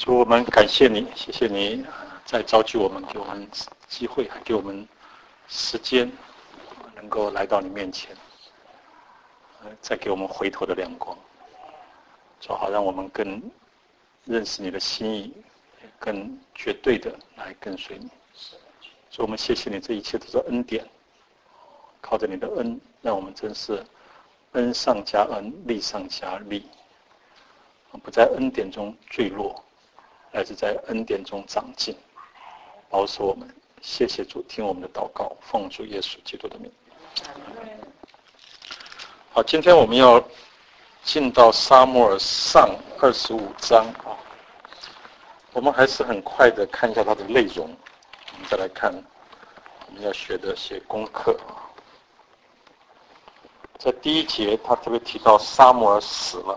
主，我们感谢你，谢谢你再召集我们，给我们机会，还给我们时间，能够来到你面前，再给我们回头的亮光，主好让我们更认识你的心意，更绝对的来跟随你。主，我们谢谢你，这一切都是恩典，靠着你的恩，让我们真是恩上加恩，利上加利，不在恩典中坠落，而是在恩典中长进，保守我们。谢谢主，听我们的祷告，奉主耶稣基督的名。好，今天我们要进到撒母耳上25章啊，我们还是很快的看一下它的内容，我们再来看我们要学的些功课啊。在第一节，他特别提到撒母耳死了。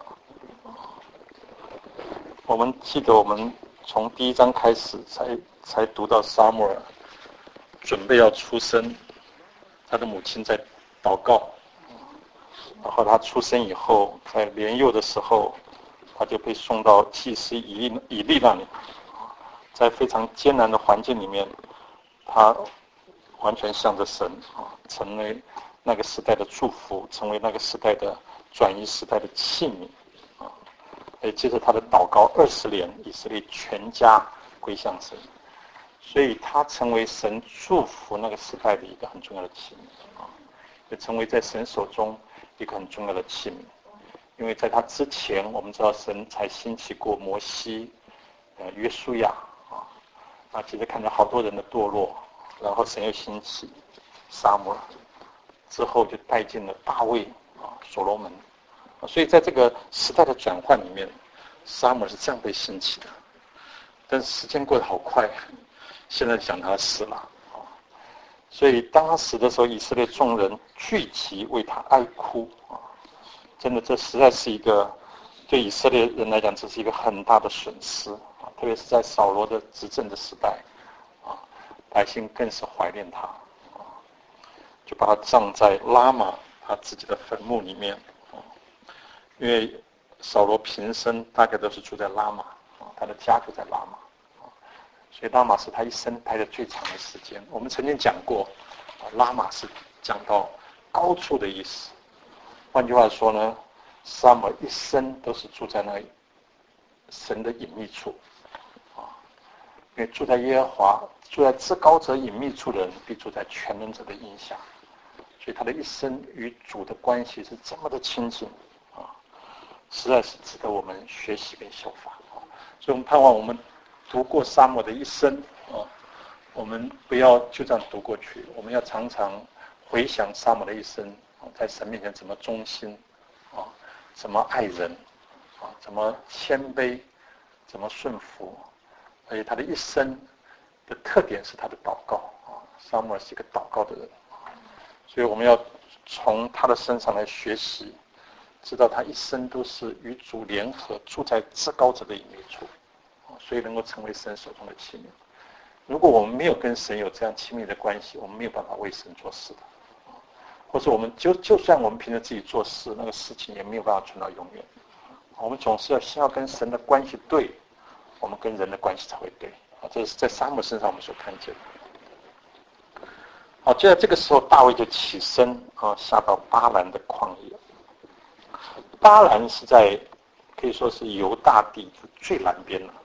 我们记得我们从第一章开始才读到撒母耳准备要出生，他的母亲在祷告，然后他出生以后，在年幼的时候，他就被送到祭司以利那里，在非常艰难的环境里面，他完全向着神成为那个时代的祝福，成为那个时代的转移时代的器皿。接着他的祷告20年，以色列全家归向神，所以他成为神祝福那个时代的一个很重要的器皿也成为在神手中一个很重要的器皿。因为在他之前，我们知道神才兴起过摩西、约书亚接着看到好多人的堕落，然后神又兴起撒母耳，之后就带进了大卫所罗门。所以在这个时代的转换里面，撒母耳是这样被兴起的。但是时间过得好快，现在讲他死了所以当他死的时候，以色列众人聚集为他哀哭真的，这实在是一个对以色列人来讲，这是一个很大的损失特别是在扫罗的执政的时代百姓更是怀念他就把他葬在拉玛他自己的坟墓里面因为扫罗平生大概都是住在拉玛他的家就在拉玛所以拉玛是他一生待的最长的时间。我们曾经讲过拉玛是讲到高处的意思，换句话说呢，撒母耳一生都是住在那神的隐秘处因为住在耶和华，住在至高者隐秘处的人必住在全能者的荫下，所以他的一生与主的关系是这么的亲近实在是值得我们学习跟效法所以我们盼望我们读过撒母耳的一生我们不要就这样读过去，我们要常常回想撒母耳的一生在神面前怎么忠心怎么爱人怎么谦卑，怎么顺服，而且他的一生的特点是他的祷告撒母耳是一个祷告的人所以我们要从他的身上来学习，知道他一生都是与主联合，住在至高者的隐秘处所以能够成为神手中的器皿。如果我们没有跟神有这样亲密的关系，我们没有办法为神做事的或者我们就算我们凭着自己做事，那个事情也没有办法存到永远我们总是先要跟神的关系对，我们跟人的关系才会对这是在撒母耳身上我们所看见的好，就在这个时候大卫就起身下到巴兰的旷野。巴兰是在可以说是犹大地最南边了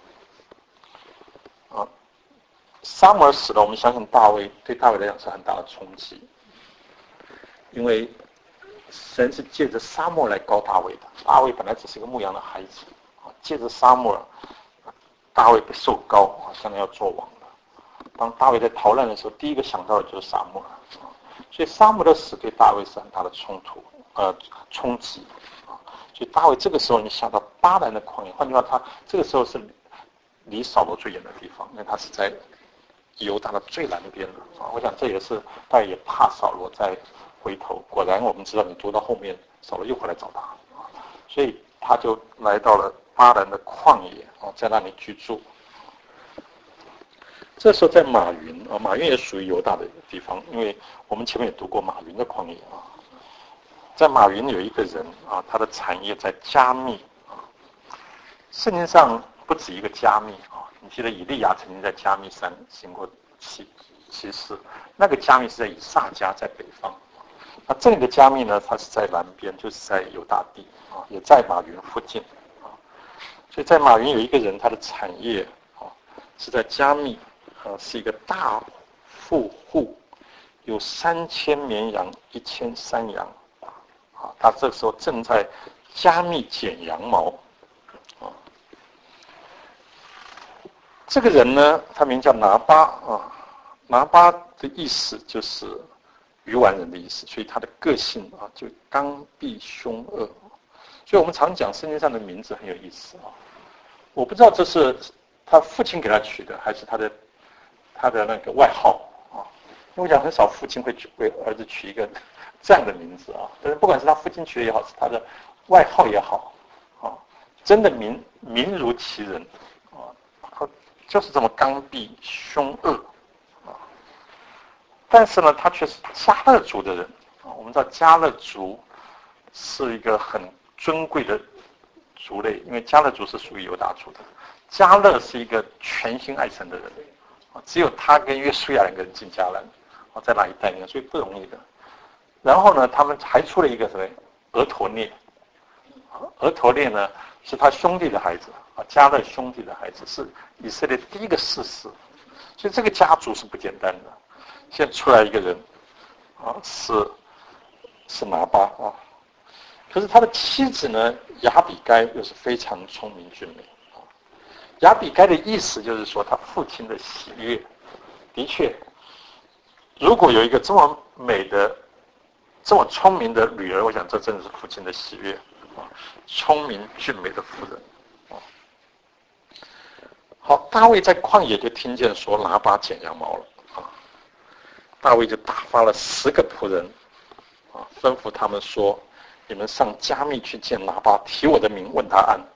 撒母耳死了，我们相信对大卫来讲是很大的冲击，因为神是借着撒母耳来膏大卫的。大卫本来只是一个牧羊的孩子借着撒母耳，大卫被受膏将来要做王了。当大卫在逃难的时候，第一个想到的就是撒母耳所以撒母耳的死对大卫是很大的冲击所以大卫这个时候你想到巴兰的旷野，换句话他这个时候是离扫罗最远的地方，因为他是在犹大的最南边的我想这也是大卫也怕扫罗再回头，果然我们知道你读到后面扫罗又回来找他所以他就来到了巴兰的旷野在那里居住。这时候在马云马云也属于犹大的地方，因为我们前面也读过马云的旷野在马云有一个人他的产业在加密圣经上不止一个加密啊。你记得以利亚曾经在加密山行过骑士，那个加密是在以撒家在北方，那这里的加密呢，它是在南边，就是在犹大地啊，也在马云附近啊。所以在马云有一个人，他的产业啊是在加密啊，是一个大富户，有3000绵羊，1000山羊啊。他这时候正在加密剪羊毛啊。这个人呢，他名叫拿巴啊。拿巴的意思就是愚顽人的意思，所以他的个性啊就刚愎凶恶。所以我们常讲圣经上的名字很有意思啊。我不知道这是他父亲给他取的，还是他的那个外号啊。因为我讲很少父亲会为儿子取一个这样的名字啊。但是不管是他父亲取的也好，是他的外号也好啊，真的名如其人啊，他就是这么刚愎凶恶。但是呢，他却是迦勒族的人啊。我们知道迦勒族是一个很尊贵的族类，因为迦勒族是属于犹大族的。迦勒是一个全心爱神的人啊，只有他跟约书亚2个人进迦南啊，在那一代里面，所以不容易的。然后呢，他们还出了一个什么俄陀聶啊？俄陀聶呢是他兄弟的孩子啊，迦勒兄弟的孩子，是以色列第一个士师，所以这个家族是不简单的。现在出来一个人啊，是拿巴啊。可是他的妻子呢，亚比该又是非常聪明俊美啊。亚比该的意思就是说，他父亲的喜悦。的确，如果有一个这么美的、这么聪明的女儿，我想这真的是父亲的喜悦啊。聪明俊美的妇人啊。好，大卫在旷野就听见说拿巴剪羊毛了。大卫就打发了10个仆人啊，吩咐他们说：“你们上加密去见拿巴，提我的名问他安。”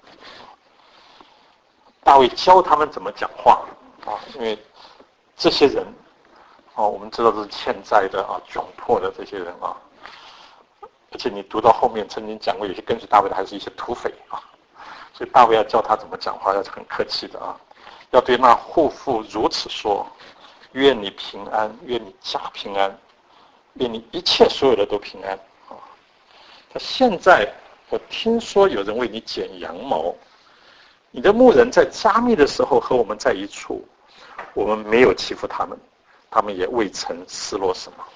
大卫教他们怎么讲话啊，因为这些人啊，我们知道这是欠债的啊，窘迫的这些人啊，而且你读到后面曾经讲过，有些跟随大卫的还是一些土匪啊，所以大卫要教他怎么讲话，要很客气的啊，要对那户妇如此说。愿你平安，愿你家平安，愿你一切所有的都平安啊！他现在我听说有人为你剪羊毛，你的牧人在加密的时候和我们在一处，我们没有欺负他们，他们也未曾失落什么。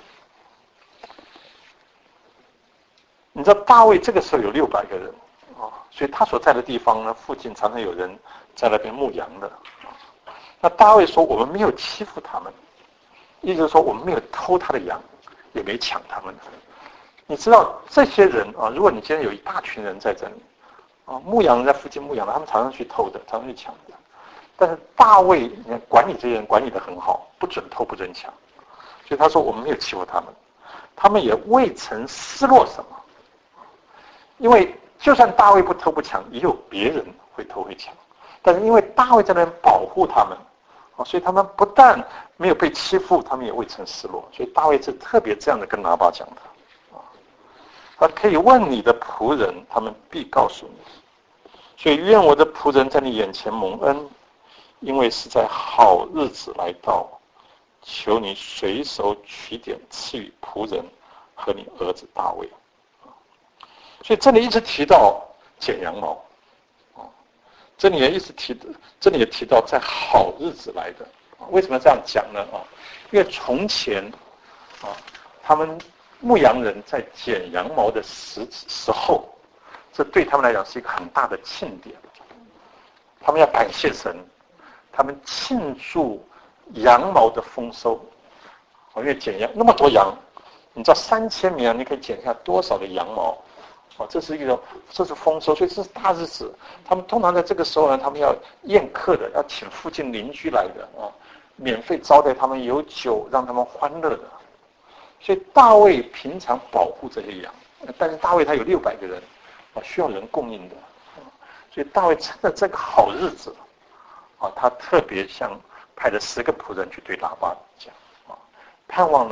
你知道大卫这个时候有600个人啊，所以他所在的地方呢，附近常常有人在那边牧羊的。那大卫说：“我们没有欺负他们，意思是说我们没有偷他的羊，也没抢他们。你知道这些人啊，如果你今天有一大群人在这里啊，牧羊人在附近牧羊的，他们常常去偷的，常常去抢的。但是大卫管理这些人管理得很好，不准偷，不准抢。所以他说我们没有欺负他们，他们也未曾失落什么。因为就算大卫不偷不抢，也有别人会偷会抢。但是因为大卫在那边保护他们。”所以他们不但没有被欺负，他们也未曾失落。所以大卫是特别这样的跟拿巴讲的，他可以问你的仆人，他们必告诉你。所以愿我的仆人在你眼前蒙恩，因为是在好日子来到，求你随手取点赐予仆人和你儿子大卫。所以这里一直提到剪羊毛。这里也提到在好日子来的，为什么这样讲呢？因为从前他们牧羊人在剪羊毛的时候，这对他们来讲是一个很大的庆典，他们要感谢神，他们庆祝羊毛的丰收。因为剪羊那么多羊，你知道3000绵羊，你可以剪下多少的羊毛？这是丰收，所以这是大日子。他们通常在这个时候呢，他们要宴客的，要请附近邻居来的啊，免费招待他们，有酒让他们欢乐的。所以大卫平常保护这些羊，但是大卫他有600个人啊，需要人供应的，所以大卫趁着这个好日子啊，他特别派了10个仆人去对拿巴讲啊，盼望呢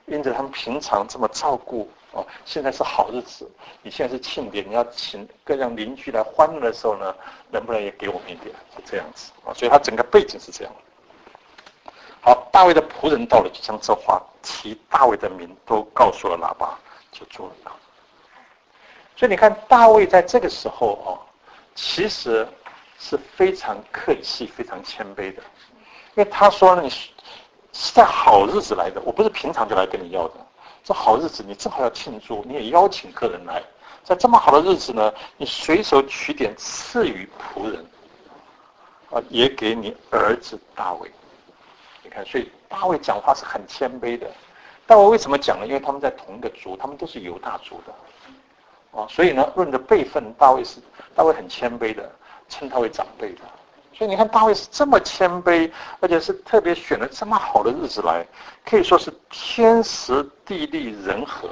因着他们平常这么照顾现在是好日子，你现在是庆典，你要请各样邻居来欢乐的时候呢，能不能也给我们一点？是这样子所以他整个背景是这样。好，大卫的仆人到了，就将这话提大卫的名都告诉了拿巴，就做了。所以你看，大卫在这个时候其实是非常客气、非常谦卑的，因为他说你是在好日子来的，我不是平常就来跟你要的。这好日子你正好要庆祝，你也邀请客人来，在这么好的日子呢，你随手取点赐予仆人也给你儿子大卫。你看，所以大卫讲话是很谦卑的。大卫为什么讲呢？因为他们在同一个族，他们都是犹大族的所以呢，论的辈分，大卫很谦卑的，称他为长辈的。所以你看，大卫是这么谦卑，而且是特别选了这么好的日子来，可以说是天时地利人和。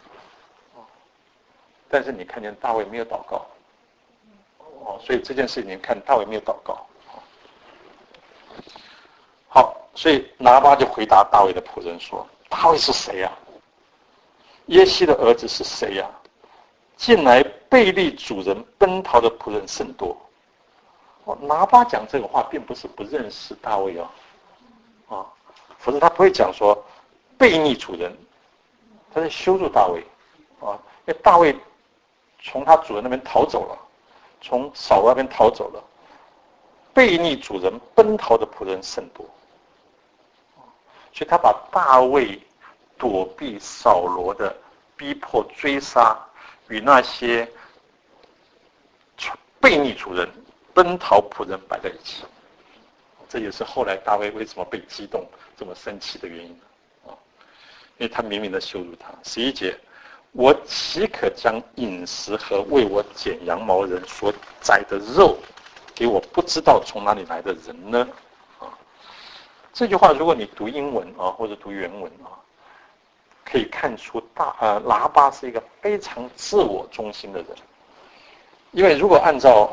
但是你看见大卫没有祷告所以这件事情看大卫没有祷告好，所以拿巴就回答大卫的仆人说：“大卫是谁呀？耶西的儿子是谁呀？近来背离主人奔逃的仆人甚多。”拿巴讲这个话，并不是不认识大卫否则他不会讲说背逆主人，他在羞辱大卫因为大卫从他主人那边逃走了，从扫罗那边逃走了，背逆主人奔逃的仆人甚多，所以他把大卫躲避扫罗的逼迫追杀与那些背逆主人奔逃仆人摆在一起，这也是后来大卫为什么被激动这么生气的原因因为他明明的羞辱他。11节，我岂可将饮食和为我剪羊毛人所宰的肉给我不知道从哪里来的人呢？这句话如果你读英文或者读原文可以看出拿巴是一个非常自我中心的人。因为如果按照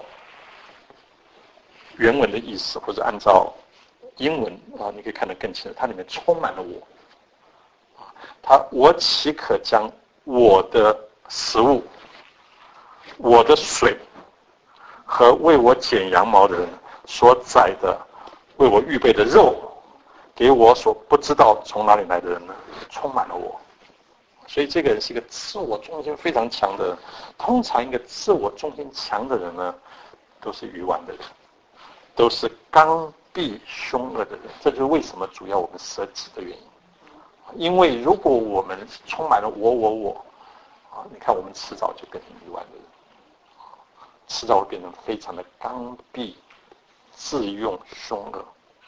原文的意思，或者按照英文你可以看得更清楚，它里面充满了我。我岂可将我的食物、我的水和为我剪羊毛的人所宰的、为我预备的肉，给我所不知道从哪里来的人呢？充满了我。所以这个人是一个自我中心非常强的人。通常一个自我中心强的人呢，都是愚顽的人，都是刚愎凶恶的人。这就是为什么主要我们舍己的原因。因为如果我们充满了我你看我们迟早就变成愚顽的人，迟早会变成非常的刚愎自用凶恶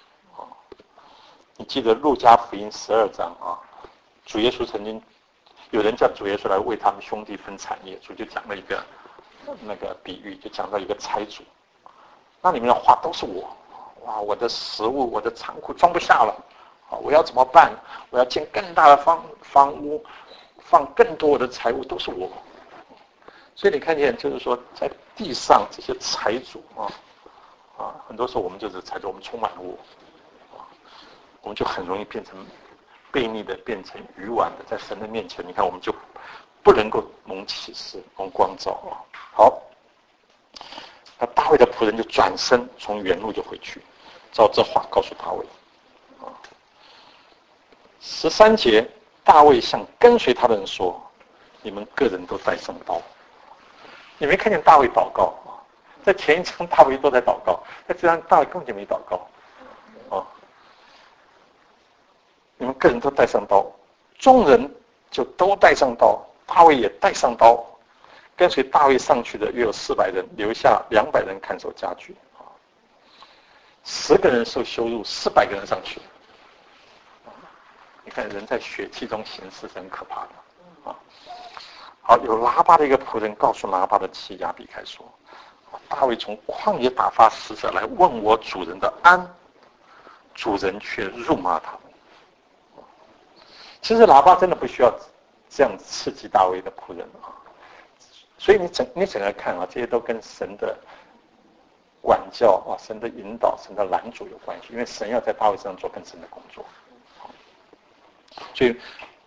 你记得路加福音12章主耶稣曾经有人叫主耶稣来为他们兄弟分产业，主就讲了一个那个比喻，就讲到一个财主，那里面的话都是我的食物，我的仓库装不下了我要怎么办？我要建更大的房屋，放更多的财物，都是我。所以你看见，就是说，在地上这些财主很多时候我们就是财主，我们充满了我们就很容易变成悖逆的，变成愚顽的，在神的面前，你看我们就不能够蒙启示、蒙光照好，那大卫的仆人就转身从原路就回去，照这话告诉大卫。13节，大卫向跟随他的人说：“你们个人都带上刀。”你没看见大卫祷告在前一章大卫都在祷告，在这章大卫根本就没祷告你们个人都带上刀，众人就都带上刀，大卫也带上刀。跟随大卫上去的约有400人，留下200人看守家具10个人受羞辱，400个人上去你看人在血气中行事是很可怕的好，有拉巴的一个仆人告诉拉巴的妻亚比该说：“大卫从旷野打发使者来问我主人的安，主人却辱骂他。”其实喇叭真的不需要这样刺激大卫的仆人所以你整个看这些都跟神的管教神的引导、神的拦阻有关系，因为神要在大卫身上做更深的工作。所以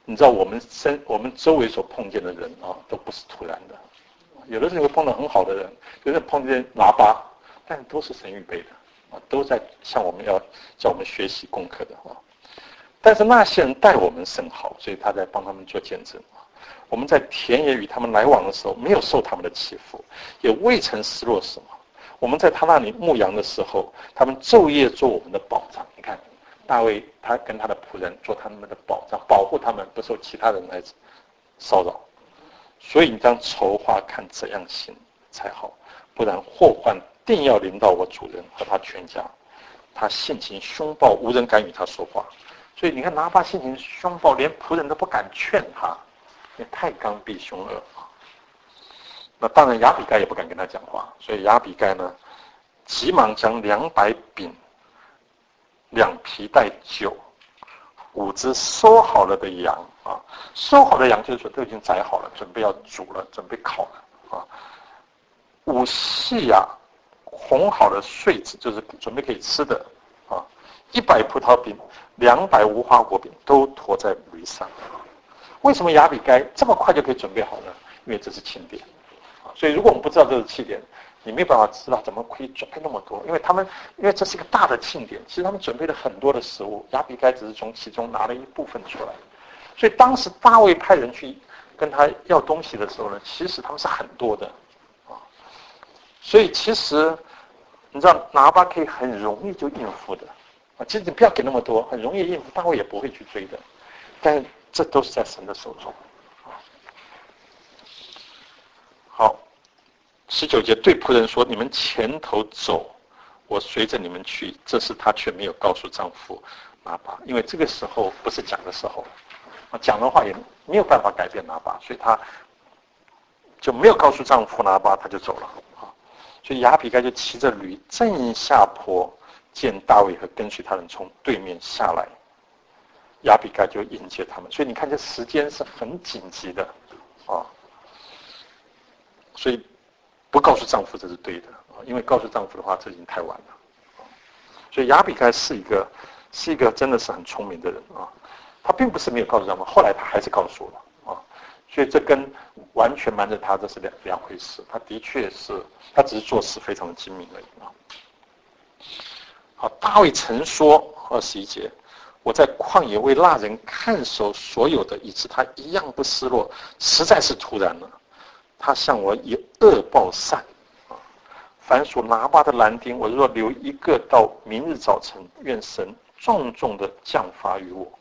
你知道我们周围所碰见的人啊，都不是突然的。有的时候会碰到很好的人，有的碰见拿巴，但都是神预备的啊，都在向我们要叫我们学习功课的啊。但是那些人待我们甚好，所以他在帮他们做见证啊。我们在田野与他们来往的时候，没有受他们的欺负，也未曾失落什么。我们在他那里牧羊的时候，他们昼夜做我们的保障。你看，大卫他跟他的仆人做他们的保障，保护他们不受其他人来骚扰。所以你当筹划看怎样行才好，不然祸患定要临到我主人和他全家。他性情凶暴，无人敢与他说话。所以你看拿巴性情凶暴，连仆人都不敢劝他，也太刚愎凶恶啊。那当然亚比该也不敢跟他讲话，所以亚比该呢，急忙将200饼、2皮带酒、5只收好了的羊啊，收好的羊就是说都已经宰好了，准备要煮了，准备烤了啊。5细红好的穗子，就是准备可以吃的啊。100葡萄饼、200无花果饼都驮在驴上。为什么亚比该这么快就可以准备好呢？因为这是庆典啊。所以如果我们不知道这是庆典，你没办法知道怎么可以准备那么多。因为这是一个大的庆典，其实他们准备了很多的食物，亚比该只是从其中拿了一部分出来。所以当时大卫派人去跟他要东西的时候呢，其实他们是很多的啊。所以其实你知道拿巴可以很容易就应付的啊，其实你不要给那么多，很容易应付，大卫也不会去追的。但这都是在神的手中。好，19节对仆人说：“你们前头走，我随着你们去。”这事她却没有告诉丈夫拿巴，因为这个时候不是讲的时候，讲的话也没有办法改变拿巴，所以她就没有告诉丈夫拿巴，她就走了。所以亚比该就骑着驴正下坡，见大卫和跟随他人从对面下来，亚比该就迎接他们。所以你看，这时间是很紧急的啊。所以不告诉丈夫这是对的啊，因为告诉丈夫的话，这已经太晚了。所以亚比该是一个真的是很聪明的人啊。他并不是没有告诉丈夫，后来他还是告诉了啊。所以这跟完全瞒着他这是两回事。他的确是，他只是做事非常的精明而已啊。好，大卫曾说21节，我在旷野为那人看守所有的，以致他一样不失落，实在是突然了。他向我以恶报善啊，凡属拿巴的男丁，我若留一个到明日早晨，愿神重重的降罚于我。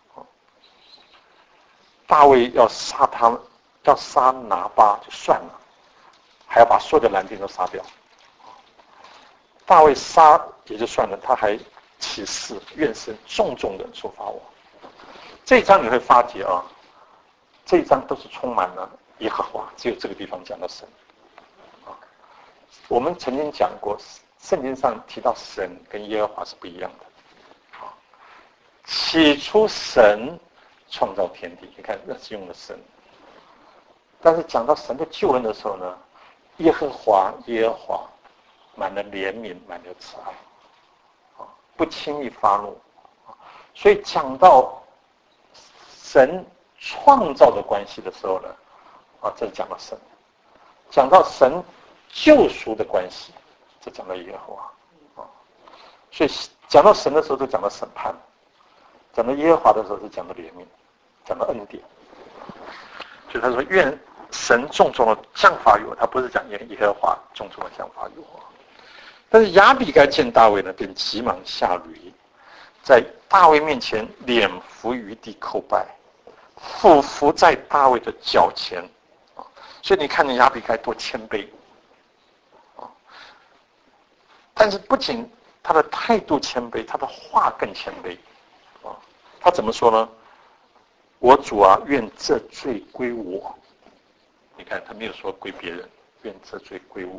大卫要杀他，要杀拿巴就算了，还要把所有的男丁都杀掉。大卫杀也就算了，他还起誓愿神重重的处罚我。这一章你会发觉啊，这一章都是充满了耶和华，只有这个地方讲到神啊。我们曾经讲过，圣经上提到神跟耶和华是不一样的啊。起初神创造天地，你看那是用了神，但是讲到神的救恩的时候呢，耶和华满了怜悯，满了慈爱啊，不轻易发怒啊。所以讲到神创造的关系的时候呢，啊，这是讲到神；讲到神救赎的关系，这讲到耶和华啊。所以讲到神的时候，就讲到审判；讲到耶和华的时候，是讲到怜悯，讲到恩典。所以他说：“愿神重重的降罚于我。”他不是讲耶和华重重的降罚于我。但是亚比该见大卫呢，便急忙下驴，在大卫面前脸伏于地叩拜，俯伏在大卫的脚前啊。所以你看见亚比该多谦卑啊！但是不仅他的态度谦卑，他的话更谦卑啊。他怎么说呢？我主啊，愿这罪归我。你看，他没有说归别人，愿这罪归我。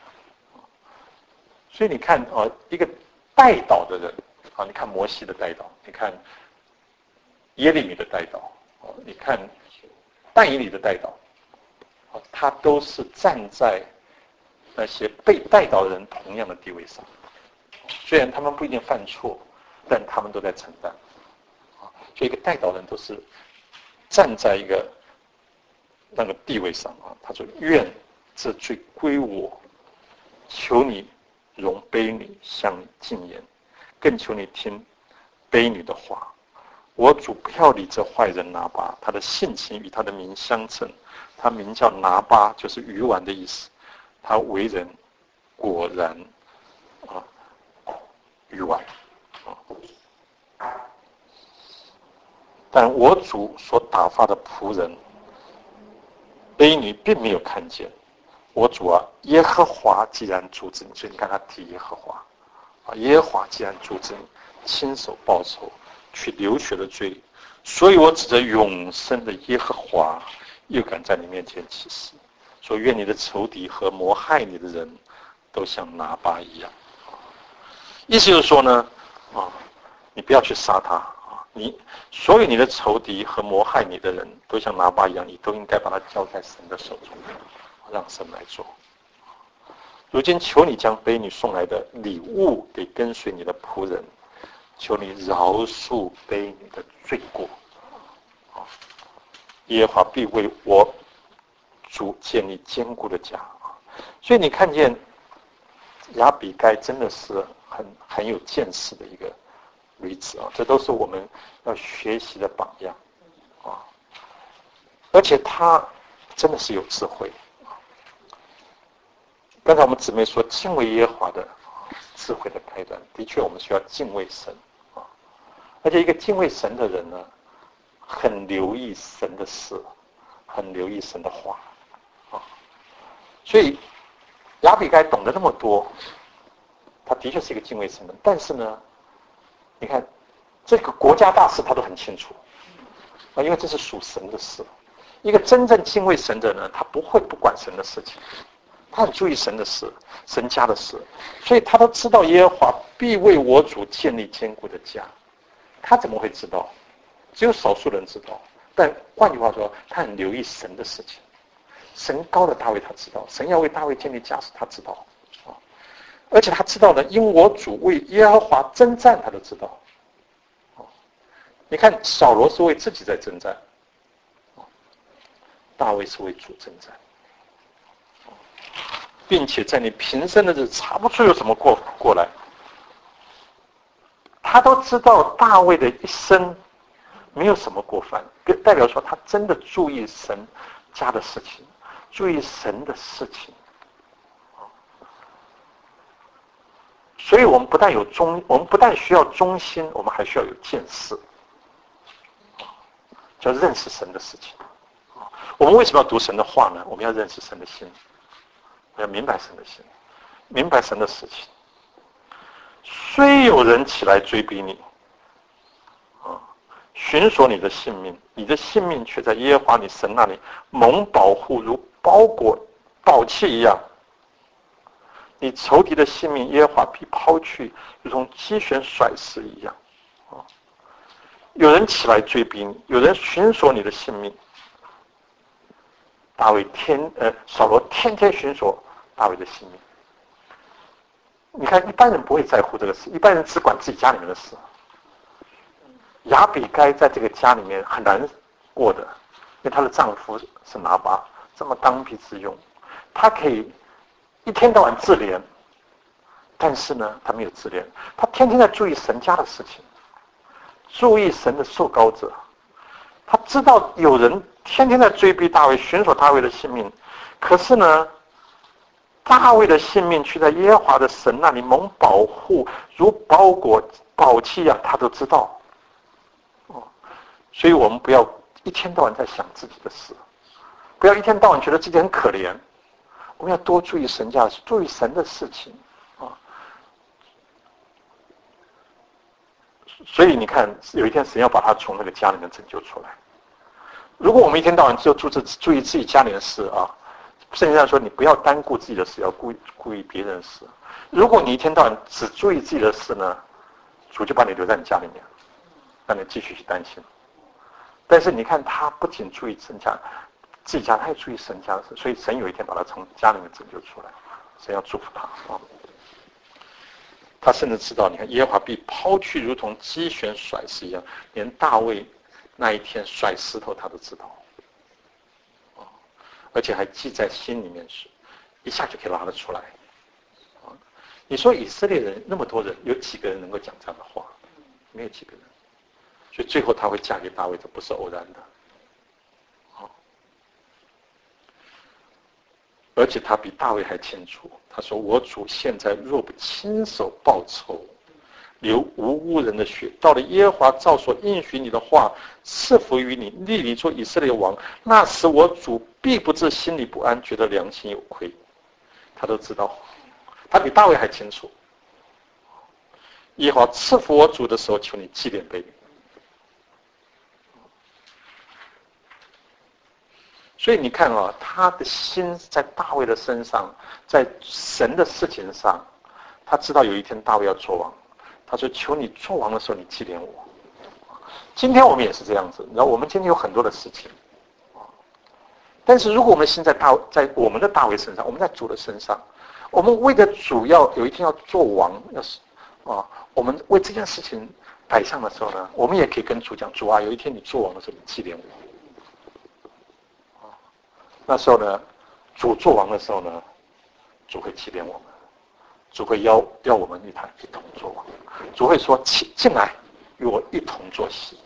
所以你看啊，一个代祷的人啊，你看摩西的代祷，你看耶利米的代祷啊，你看但以理的代祷啊，他都是站在那些被代祷的人同样的地位上。虽然他们不一定犯错，但他们都在承担啊。所以一个代祷人都是站在一个那个地位上啊，他说：“愿这罪归我，求你容卑女向你进言，更求你听卑女的话。我主不要理这坏人拿巴，他的性情与他的名相称。他名叫拿巴，就是鱼丸的意思。他为人果然鱼丸但我主所打发的仆人卑女并没有看见。我主啊，耶和华既然阻止你，所以你看他提耶和华耶和华既然阻止你，亲手报仇，去流血的罪，所以我指着永生的耶和华，又敢在你面前起誓，说愿你的仇敌和谋害你的人都像拿巴一样。意思就是说呢，你不要去杀他你所有你的仇敌和谋害你的人都像拿巴一样，你都应该把他交在神的手中，让神来做。如今求你将卑女送来的礼物给跟随你的仆人，求你饶恕卑女的罪过。耶和华必为我主建立坚固的家。所以你看见亚比该真的是很有见识的一个女子这都是我们要学习的榜样而且她真的是有智慧。刚才我们姊妹说敬畏耶和华的智慧的开端，的确我们需要敬畏神而且一个敬畏神的人呢，很留意神的事，很留意神的话所以亚比该懂得那么多，他的确是一个敬畏神的人，但是呢，你看这个国家大事他都很清楚因为这是属神的事。一个真正敬畏神的人，他不会不管神的事情，他很注意神的事，神家的事，所以他都知道耶和华必为我主建立坚固的家。他怎么会知道？只有少数人知道。但换句话说，他很留意神的事情。神高的大卫他知道，神要为大卫建立家室他知道而且他知道呢，因我主为耶和华征战他都知道你看扫罗是为自己在征战大卫是为主征战并且在你平生的日子查不出有什么过来。他都知道大卫的一生没有什么过犯，代表说他真的注意神家的事情，注意神的事情所以我们不但需要忠心，我们还需要有见识，就要认识神的事情我们为什么要读神的话呢？我们要认识神的心，要明白神的心，明白神的事情。虽有人起来追逼你寻索你的性命，你的性命却在耶和华你神那里蒙保护，如包裹宝器一样。你仇敌的性命，耶和华必抛去，如同机旋甩石一样有人起来追逼你，有人寻索你的性命。扫罗天天寻索大卫的性命。你看一般人不会在乎这个事，一般人只管自己家里面的事。亚比该在这个家里面很难过的，因为她的丈夫是拿巴，这么刚愎自用，她可以一天到晚自怜，但是呢，她没有自怜，她天天在注意神家的事情，注意神的受膏者。她知道有人天天在追逼大卫，寻索大卫的性命，可是呢，大卫的性命却在耶和华的神那里蒙保护，如包裹宝器一样，他都知道所以我们不要一天到晚在想自己的事，不要一天到晚觉得自己很可怜，我们要多注意神家，注意神的事情所以你看，有一天神要把他从那个家里面拯救出来。如果我们一天到晚就注意自己家里的事圣经上说你不要单顾自己的事，要顾意别人的事。如果你一天到晚只注意自己的事呢，主就把你留在你家里面，让你继续去担心。但是你看他不仅注意自己家，他也注意神家的事，所以神有一天把他从家里面拯救出来，神要祝福他他甚至知道，你看耶和华必抛去如同机旋甩石一样，连大卫那一天甩石头他都知道，而且还记在心里面，是一下就可以拉得出来。你说以色列人那么多人，有几个人能够讲这样的话？没有几个人。所以最后他会嫁给大卫，这不是偶然的。而且他比大卫还清楚，他说：“我主现在若不亲手报仇，流无辜人的血，到了耶和华照所应许你的话赐福于你，立你做以色列王，那时我主必不至心里不安，觉得良心有亏。”他都知道，他比大卫还清楚。耶和华赐福我主的时候，求你记点悲悯。所以你看啊，他的心在大卫的身上，在神的事情上，他知道有一天大卫要做王，他说：“求你做王的时候，你记点我。”今天我们也是这样子，你知道，我们今天有很多的事情，但是如果我们心在我们的大卫身上，我们在主的身上，我们为了主要有一天要做王，我们为这件事情摆上的时候呢，我们也可以跟主讲：“主啊，有一天你做王的时候，你记点我。”那时候呢，主做王的时候呢，主会纪念我们，主会邀我们与他一同做王，主会说：“进来，与我一同坐席。”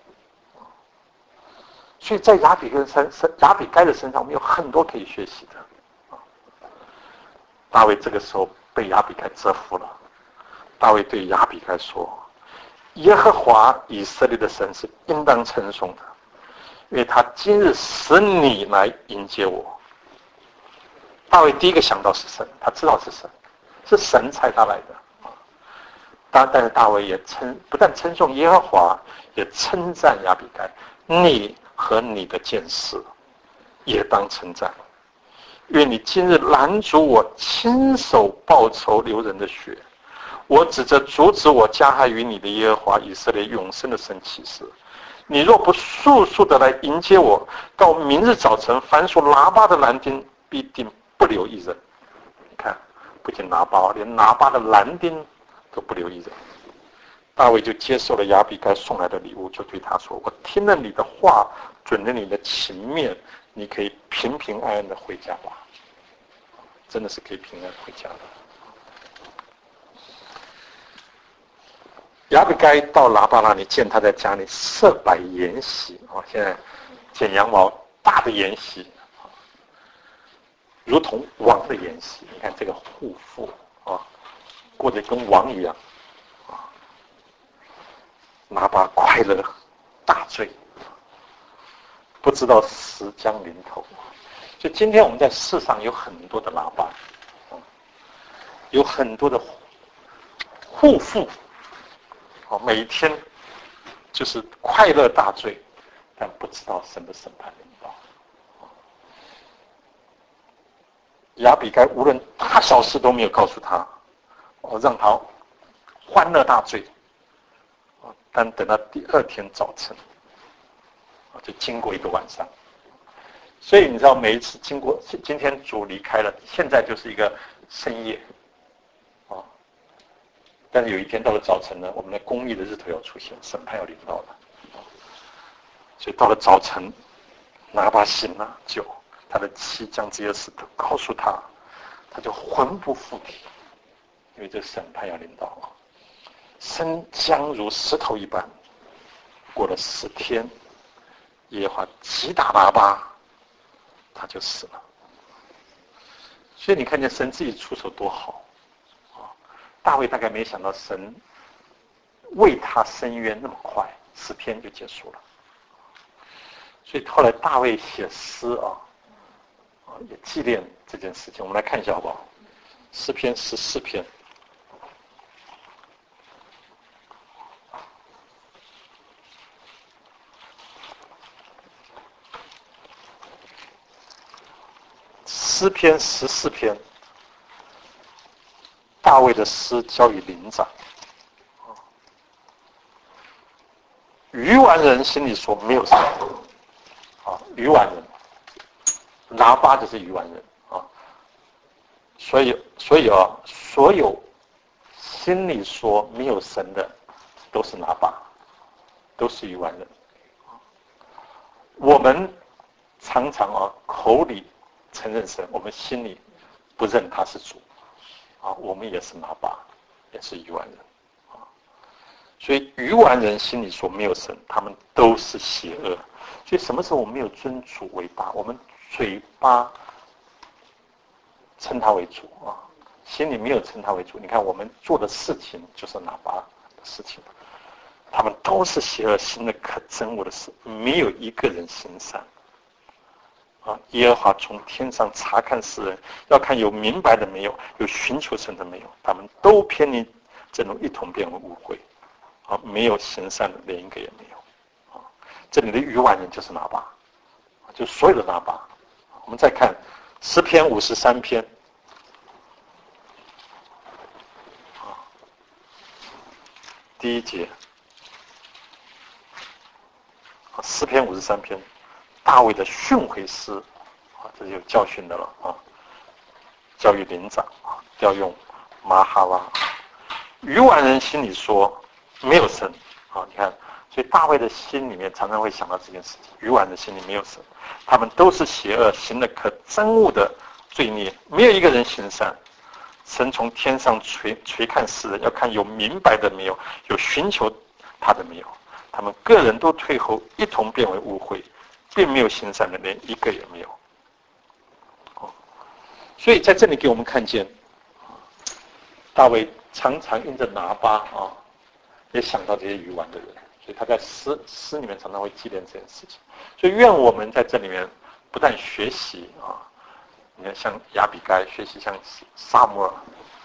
所以在亚比该的身上，我们有很多可以学习的。大卫这个时候被亚比该折服了，大卫对亚比该说：“耶和华以色列的神是应当称颂的。”因为他今日使你来迎接我。大卫第一个想到是神，他知道是神差他来的。但是大卫也不但称颂耶和华，也称赞亚比该，你和你的剑士也当称赞，因为你今日拦阻我亲手报仇流人的血，我指着阻止我加害于你的耶和华以色列永生的神起誓。你若不速速的来迎接我，到明日早晨，凡属拿巴的男丁必定不留一人。你看，不仅拿巴，连拿巴的男丁都不留一人。大卫就接受了亚比该送来的礼物，就对他说：“我听了你的话，准了你的情面，你可以平平安安的回家吧。”真的是可以平安回家的。亚比该到拿巴那里见他在家里设摆筵席现在剪羊毛大的筵席如同王的筵席。你看这个护妇过得跟王一样拿巴快乐大醉，不知道时将临头。所以今天我们在世上有很多的拿巴有很多的护妇每一天就是快乐大醉，但不知道神的审判临到。亚比该无论大小事都没有告诉他，让他欢乐大醉。但等到第二天早晨，就经过一个晚上。所以你知道，每一次经过今天主离开了，现在就是一个深夜。但是有一天到了早晨呢，我们的公义的日头要出现，审判要临到了。所以到了早晨，拿巴醒了酒，他的妻将这些事都告诉他，他就魂不附体，因为这审判要临到了。生将如石头一般，过了10天，耶和华击打拿巴，他就死了。所以你看见神自己出手多好。大卫大概没想到神为他伸冤那么快，10天就结束了。所以后来大卫写诗也纪念这件事情。我们来看一下好不好？诗篇14篇。诗篇14篇。大卫的诗交与灵长。愚顽人心里说没有神。愚顽人，拿巴就是愚顽人所以所有心里说没有神的，都是拿巴，都是愚顽人。 我们常常口里承认神，我们心里不认他是主我们也是拿巴，也是愚顽人所以愚顽人心里说没有神，他们都是邪恶。所以什么时候我们没有尊主为大，我们嘴巴称他为主心里没有称他为主，你看我们做的事情就是拿巴的事情，他们都是邪恶，行的可憎恶的事，没有一个人行善耶和华从天上查看世人，要看有明白的没有，有寻求神的没有，他们都偏离正路，一同变为污秽没有行善的，连一个也没有这里的愚顽人就是拿巴就所有的拿巴。我们再看诗篇53篇第1节诗篇53篇大卫的训诲诗这就有教训的了教育灵长调用马哈拉。愚顽人心里说没有神你看，所以大卫的心里面常常会想到这件事情，愚顽人心里没有神，他们都是邪恶，行的可憎恶的罪孽，没有一个人行善。神从天上垂看世人，要看有明白的没有，有寻求他的没有，他们个人都退后，一同变为污秽，并没有行善的，连一个也没有所以在这里给我们看见大卫常常因着拿巴也想到这些愚顽的人，所以他在诗里面常常会纪念这件事情。所以愿我们在这里面不但学习你看像亚比该，学习像撒母耳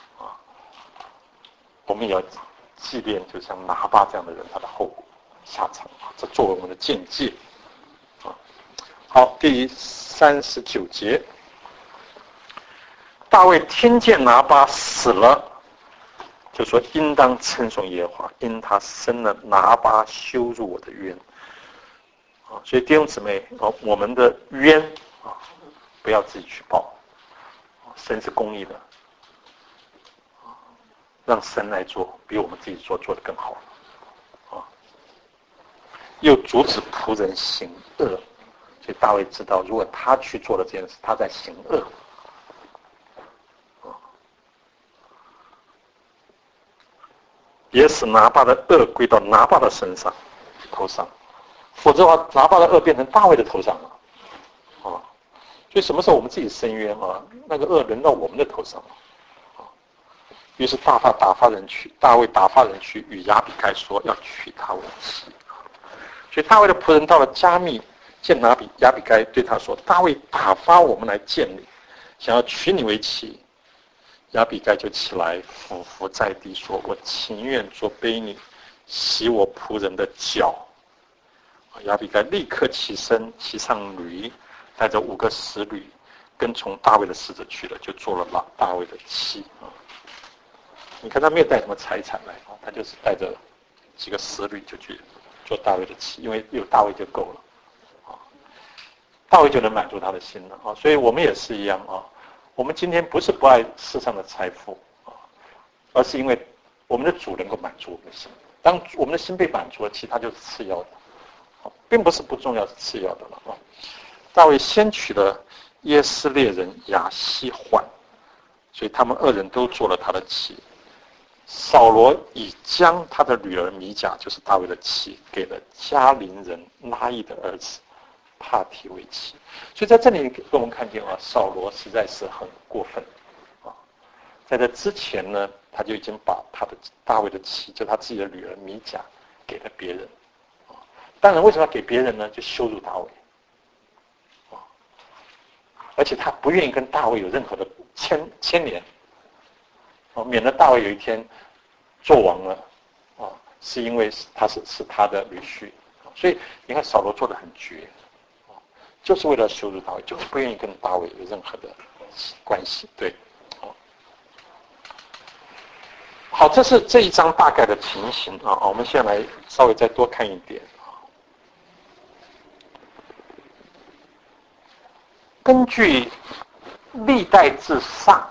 我们也要纪念就像拿巴这样的人他的后果下场这作为我们的见解好，第39节，大卫听见拿巴死了，就说应当称颂耶和华，因他生了拿巴羞辱我的冤所以弟兄姊妹我们的冤不要自己去报，神是公义的让神来做，比我们自己做得更好又阻止仆人行恶，所以大卫知道如果他去做了这件事，他在行恶也使拿巴的恶归到拿巴的头上，否则的话拿巴的恶变成大卫的头上了所以什么时候我们自己伸冤那个恶轮到我们的头上于是大卫打发人去与亚比该说要娶她为妻所以大卫的仆人到了加密，见亚比该，对他说大卫打发我们来见你，想要娶你为妻。亚比该就起来俯伏在地说，我情愿做婢女，洗我仆人的脚。亚比该立刻起身，骑上驴，带着5个使女，跟从大卫的使者去了，就做了大卫的妻你看他没有带什么财产来他就是带着几个使女就去做大卫的妻，因为有大卫就够了大卫就能满足他的心了所以我们也是一样我们今天不是不爱世上的财富而是因为我们的主能够满足我们的心，当我们的心被满足了，其他就是次要的并不是不重要，是次要的了大卫先娶了耶斯列人亚希缓，所以他们2人都做了他的妻。扫罗已将他的女儿米甲，就是大卫的妻，给了加林人拉亿的儿子帕提为妻。所以在这里我们看见扫罗实在是很过分在这之前呢，他就已经把他的大卫的妻，就他自己的女儿米甲给了别人当然为什么要给别人呢？就羞辱大卫而且他不愿意跟大卫有任何的牵连免得大卫有一天做王了是因为他是他的女婿所以你看扫罗做得很绝就是为了羞辱大卫，就是不愿意跟大卫有任何的关系对好，这是这一章大概的情形我们现在来稍微再多看一点根据历代志上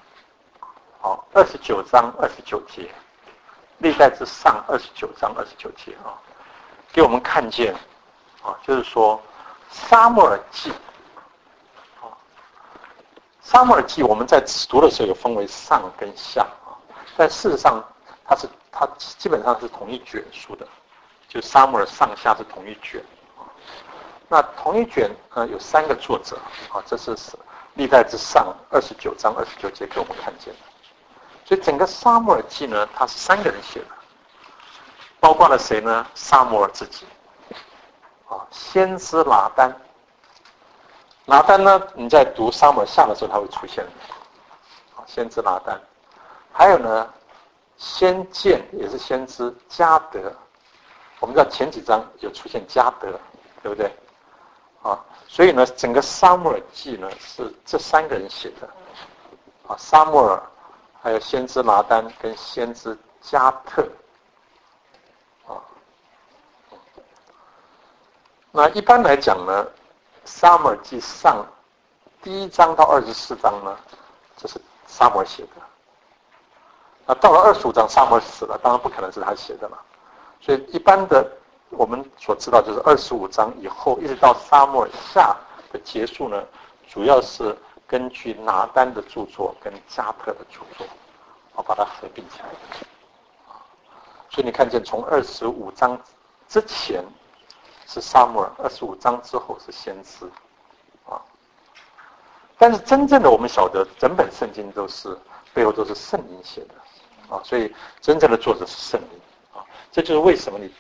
29章29节，历代志上29章29节给我们看见就是说撒母耳记，撒母耳记我们在读的时候有分为上跟下啊，但事实上它基本上是同一卷书的，就撒母耳上下是同一卷啊。那同一卷有3个作者啊，这是历代之上29章29节给我们看见的。所以整个撒母耳记呢，它是3个人写的，包括了谁呢？撒母耳自己啊，先知拿单。拿单呢，你在读撒母耳下的时候，它会出现的。先知拿单，还有呢，先见也是先知迦得。我们知道前几章有出现迦得，对不对？啊，所以呢，整个撒母耳记呢是这3个人写的。啊，撒母耳，还有先知拿单跟先知迦特。啊，那一般来讲呢，撒母耳记上第1章到24章呢，这是撒母耳写的。那到了25章，撒母耳死了，当然不可能是他写的了。所以一般的我们所知道就是25章以后，一直到撒母耳下的结束呢，主要是根据拿单的著作跟迦特的著作，把它合并起来的。所以你看见从25章之前是撒母耳，25章之后是先知。但是真正的我们晓得，整本圣经背后都是圣灵写的，所以真正的作者是圣灵，这就是为什么你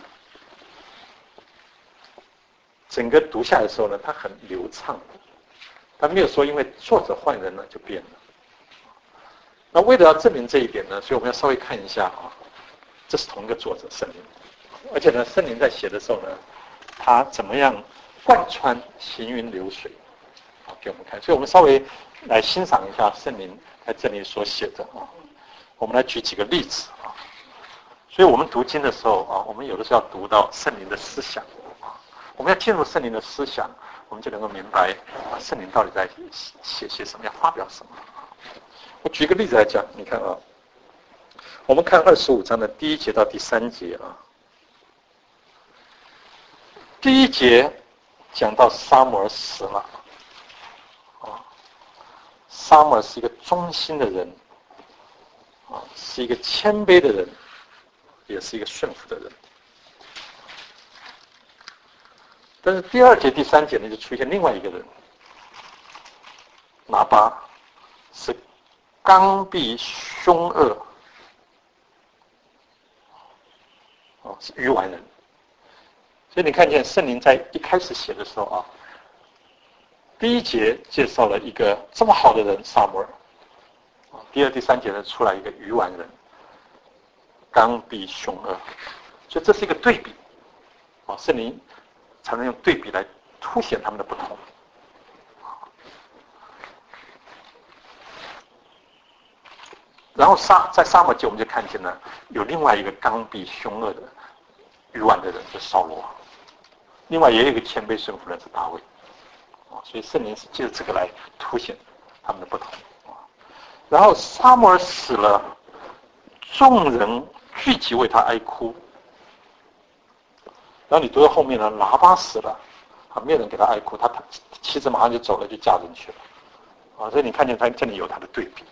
整个读下来的时候呢，它很流畅，它没有说因为作者换人了就变了。那为了要证明这一点呢，所以我们要稍微看一下这是同一个作者圣灵，而且呢，圣灵在写的时候呢，他怎么样贯穿行云流水。给我们看，所以我们稍微来欣赏一下圣灵在这里所写的我们来举几个例子所以我们读经的时候我们有的时候要读到圣灵的思想我们要进入圣灵的思想，我们就能够明白圣灵到底在写些什么，要发表什么。我举个例子来讲，你看我们看25章的第1节到第3节第1节讲到撒母耳死了。撒母耳是一个忠心的人，是一个谦卑的人，也是一个顺服的人。但是第2节、第3节呢，就出现另外一个人，拿巴，是刚愎凶恶，是愚顽人。所以你看见圣灵在一开始写的时候第1节介绍了一个这么好的人撒母耳，第2、第3节呢出来一个愚顽人，刚愎凶恶，所以这是一个对比，圣灵才能用对比来凸显他们的不同。然后在撒母耳记我们就看见了有另外一个刚愎凶恶的愚顽的人是扫罗，另外也有一个谦卑顺服的人是大卫。所以圣灵是借着这个来凸显他们的不同。然后撒母耳死了，众人聚集为他哀哭。然后你读到后面呢，拿巴死了，没有人给他哀哭，他妻子马上就走了，就嫁人去了。所以你看见他这里有他的对比。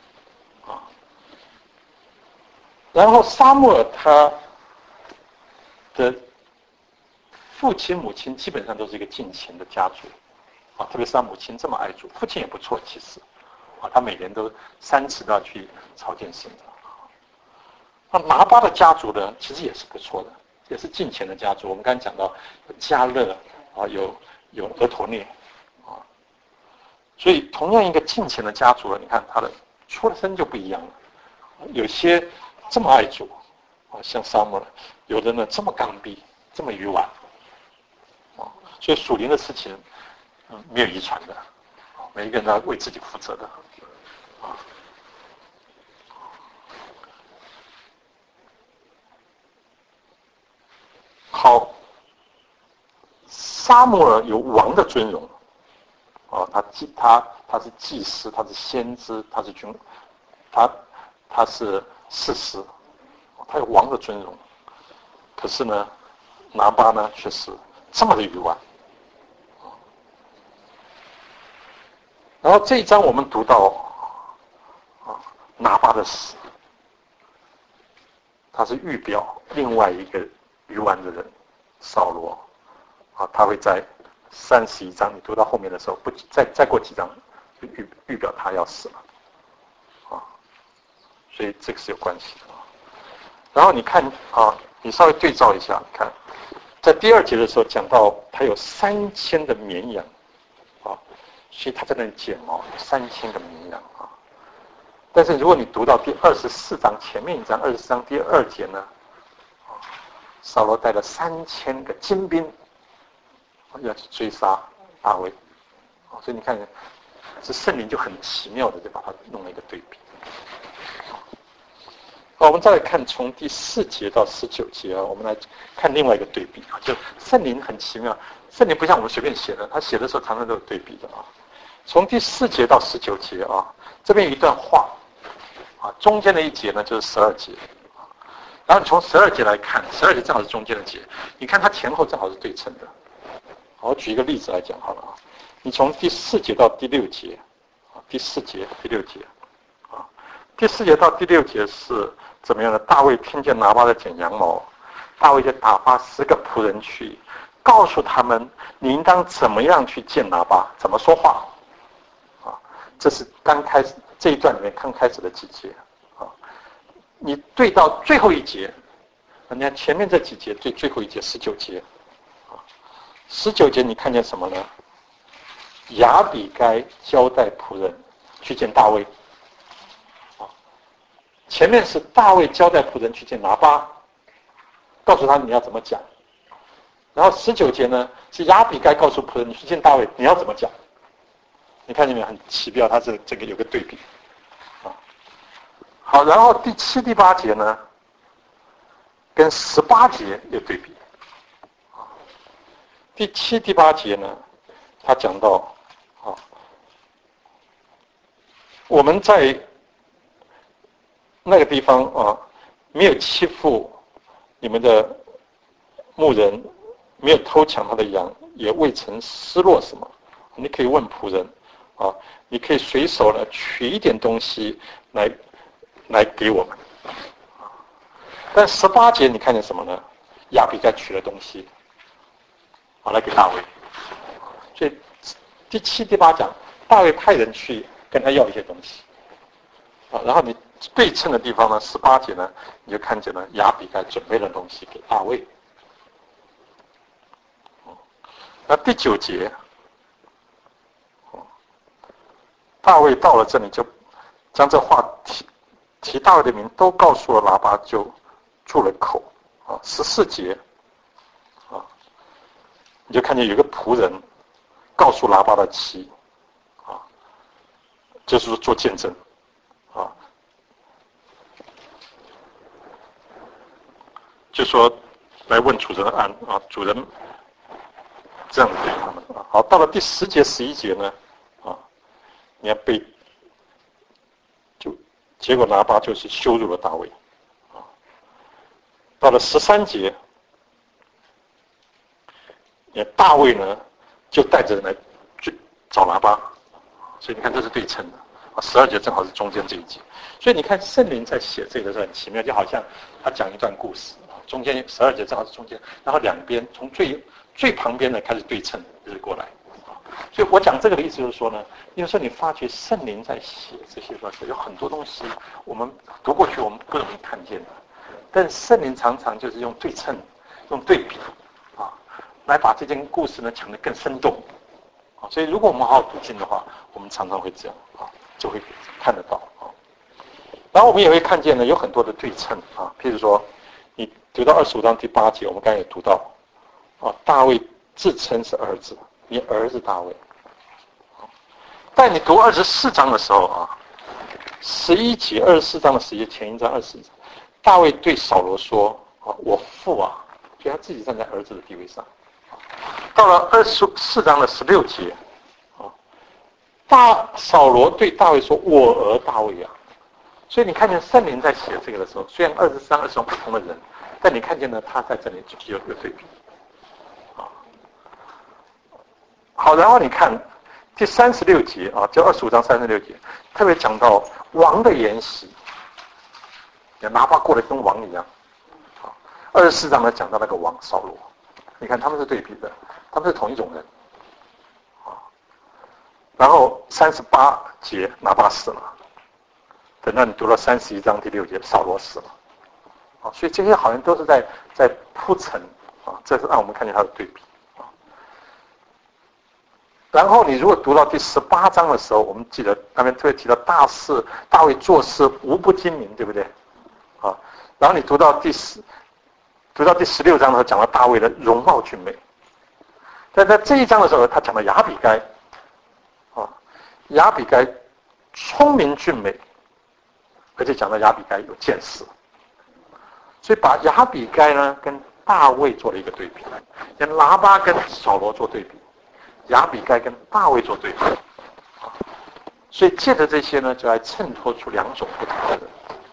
然后撒母耳他的父亲母亲基本上都是一个敬虔的家族。特别是他母亲这么爱主，父亲也不错，其实，他每年都3次都要去朝见神的。那拿巴的家族呢，其实也是不错的，也是敬虔的家族。我们刚才讲到加勒有俄陀涅所以同样一个敬虔的家族你看他的出了身就不一样了。有些这么爱主像撒母耳，有的呢这么刚愎，这么愚顽所以属灵的事情没有遗传的，每一个人都要为自己负责的。好，撒母耳有王的尊荣，他是祭司，他是先知，他是他是士师，他有王的尊荣。可是呢，拿巴呢却是这么的愚顽。 然后这一章我们读到拿巴的死，他是预表另外一个愚顽的人扫罗他会在31章你读到后面的时候，不再过几章就预表他要死了所以这个是有关系的然后你看你稍微对照一下，看在第2节的时候讲到他有3000的绵羊所以他在那里剪毛，3000个绵羊但是如果你读到第24章前面一章24章第2节呢，扫罗带了3000个精兵要去追杀大卫所以你看这圣灵就很奇妙的就把它弄了一个对比我们再来看从第4节到19节我们来看另外一个对比就圣灵很奇妙，圣灵不像我们随便写的，他写的时候常常都有对比的从第4节到19节这边有一段话中间的一节呢就是12节然后从12节来看，12节正好是中间的节，你看它前后正好是对称的我举一个例子来讲好了你从第4节到第6节第4节第6节第4节到第6节是怎么样的？大卫听见拿巴在剪羊毛，大卫就打发10个仆人去告诉他们你应当怎么样去见拿巴，怎么说话这是刚开始这一段里面刚开始的几节你对到最后一节，你看前面这几节对最后一节19节19节你看见什么呢？亚比该交代仆人去见大卫前面是大卫交代仆人去见拿巴，告诉他你要怎么讲，然后19节呢是亚比该告诉仆人你去见大卫你要怎么讲，你看见没有？很奇妙，它是这个有个对比好，然后第7、第8节呢跟18节有对比第7、第8节呢他讲到我们在那个地方没有欺负你们的牧人，没有偷抢他的羊，也未曾失落什么。你可以问仆人你可以随手呢取一点东西来给我们但18节你看见什么呢？亚比该取了东西来给大卫，所以第7、第8讲大卫派人去跟他要一些东西然后你对称的地方呢18节呢你就看见了亚比该准备了东西给大卫那第9节大卫到了这里就将这话提大卫的名都告诉了拿巴，就住了口14节你就看见有一个仆人告诉拿巴的妻就是说做见证就说来问主人的案主人这样对他们好，到了第10节、11节呢你要被结果拿巴就是羞辱了大卫到了13节大卫呢就带着人来去找拿巴，所以你看这是对称的12节正好是中间这一节，所以你看圣灵在写这个是很奇妙，就好像他讲一段故事中间12节正好是中间，然后两边从最旁边的开始对称就是过来所以我讲这个的意思就是说呢，有时候你发觉圣灵在写这些东西，有很多东西我们读过去我们不容易看见的，但圣灵常常就是用对称、用对比来把这件故事呢讲得更生动所以如果我们好好读经的话，我们常常会这样就会看得到然后我们也会看见呢有很多的对称譬如说你读到25章第8节，我们刚才也读到大卫自称是儿子，你儿子大卫但你读24章的时候11节24章的11节前一章24章，大卫对扫罗说我父所以他自己站在儿子的地位上到了24章的16节扫罗对大卫说我儿大卫所以你看见圣灵在写这个的时候，虽然23、22不同的人，但你看见呢他在这里有对比好，然后你看第36节啊，就25章36节，特别讲到王的筵席，拿巴过得跟王一样。24章呢讲到那个王扫罗，你看他们是对比的，他们是同一种人。然后38节拿巴死了，等到你读到31章第6节，扫罗死了。所以这些好像都是在铺陈啊，这是让我们看见他的对比。然后你如果读到第18章的时候，我们记得那边特别提到大卫做事无不精明，对不对？然后你读到第16章的时候，讲到大卫的容貌俊美。但在这一章的时候，他讲到亚比该，亚比该聪明俊美，而且讲到亚比该有见识，所以把亚比该呢跟大卫做了一个对比，跟拿巴跟扫罗做对比，亚比该跟大卫做对比。所以借着这些呢，就来衬托出两种不同的人。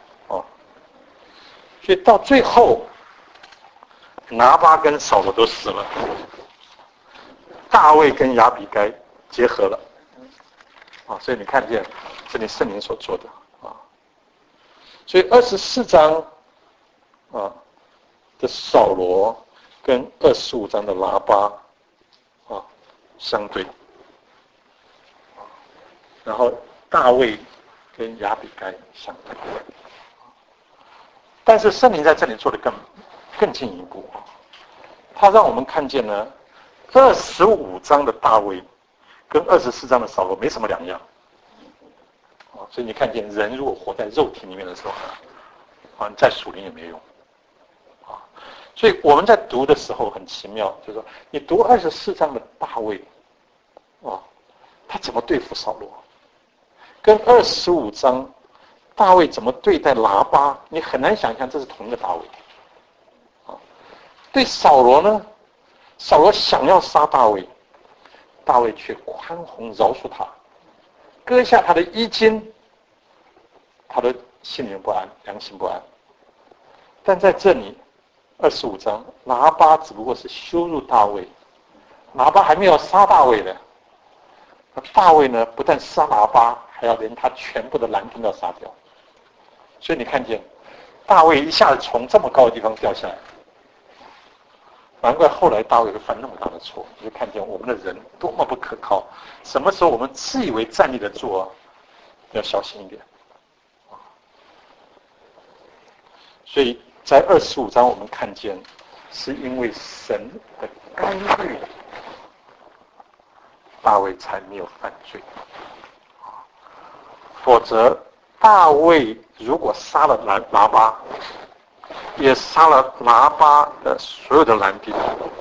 所以到最后，拿巴跟扫罗都死了，大卫跟亚比该结合了。所以你看见这里圣灵所做的所以24章的扫罗跟25章的拿巴相对，然后大卫跟亚比该相对。但是圣灵在这里做的更进一步，他让我们看见呢，25章的大卫跟24章的扫罗没什么两样。所以你看见人如果活在肉体里面的时候，在属灵也没用。所以我们在读的时候很奇妙，就是说你读24章的大卫，他怎么对付扫罗，跟25章大卫怎么对待拿巴，你很难想象这是同一个大卫。对扫罗呢，扫罗想要杀大卫，大卫却宽宏饶恕他，割下他的衣襟，他的心灵不安，良心不安。但在这里25章，拿巴只不过是羞辱大卫，拿巴还没有杀大卫呢。大卫呢，不但杀拿巴，还要连他全部的男丁都要杀掉。所以你看见大卫一下子从这么高的地方掉下来，难怪后来大卫会犯那么大的错。你就看见我们的人多么不可靠，什么时候我们自以为站立得住要小心一点。所以在25章我们看见，是因为神的干预，大卫才没有犯罪。否则大卫如果杀了拿巴，也杀了拿巴的所有的男丁，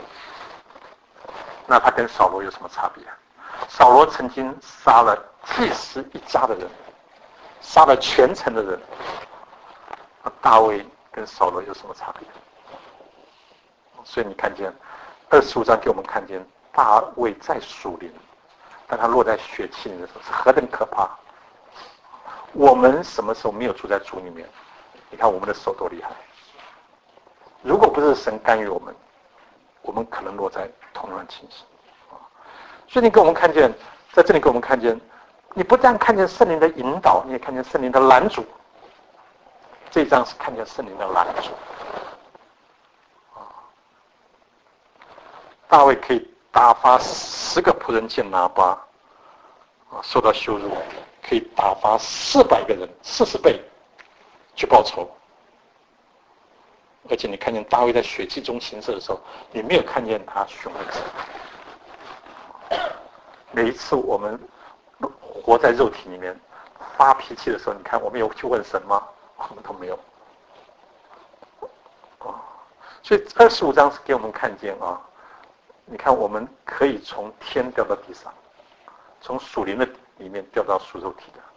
那他跟扫罗有什么差别？扫罗曾经杀了祭司一家的人，杀了全城的人，大卫跟扫罗有什么差别？所以你看见25章给我们看见大卫在属灵，但他落在血气里的时候是何等可怕。我们什么时候没有住在主里面？你看我们的手多厉害。如果不是神干预我们，我们可能落在同样的情形。所以你给我们看见，在这里给我们看见，你不但看见圣灵的引导，你也看见圣灵的拦阻。这一章是看见圣灵的拦阻。大卫可以打发10个仆人见拿巴，受到羞辱，可以打发400个人40倍去报仇。而且你看见大卫在血气中行事的时候，你没有看见他凶恶。每一次我们活在肉体里面发脾气的时候，你看我们有去问神吗？我们都没有。所以25章是给我们看见你看我们可以从天掉到地上，从属灵的里面掉到属肉体的。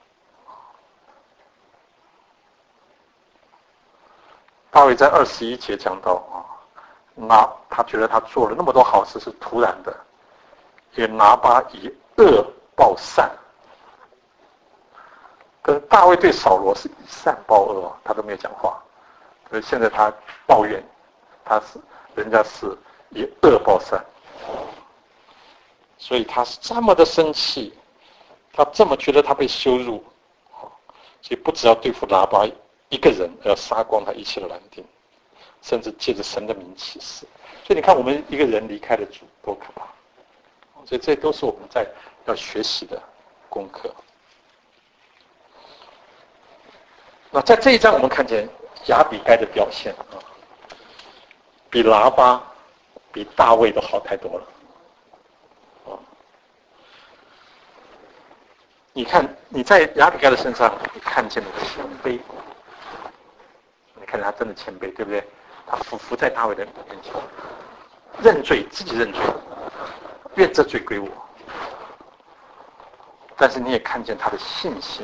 大卫在21节讲到他觉得他做了那么多好事是突然的，也拿巴以恶报善。可是大卫对扫罗是以善报恶，他都没有讲话。所以现在他抱怨，人家是以恶报善。 所以他是这么的生气，他这么觉得他被羞辱，所以不只要对付拉巴一个人，要杀光他一切的男丁，甚至借着神的名起誓。所以你看，我们一个人离开了主，多可怕！所以这都是我们在要学习的功课。那在这一章，我们看见亚比该的表现啊，比拉巴、比大卫都好太多了。你看你在亚比该的身上，你看见了谦卑，你看见他真的谦卑，对不对？他伏在大卫的面前，认罪，自己认罪，愿这罪归我。但是你也看见他的信心，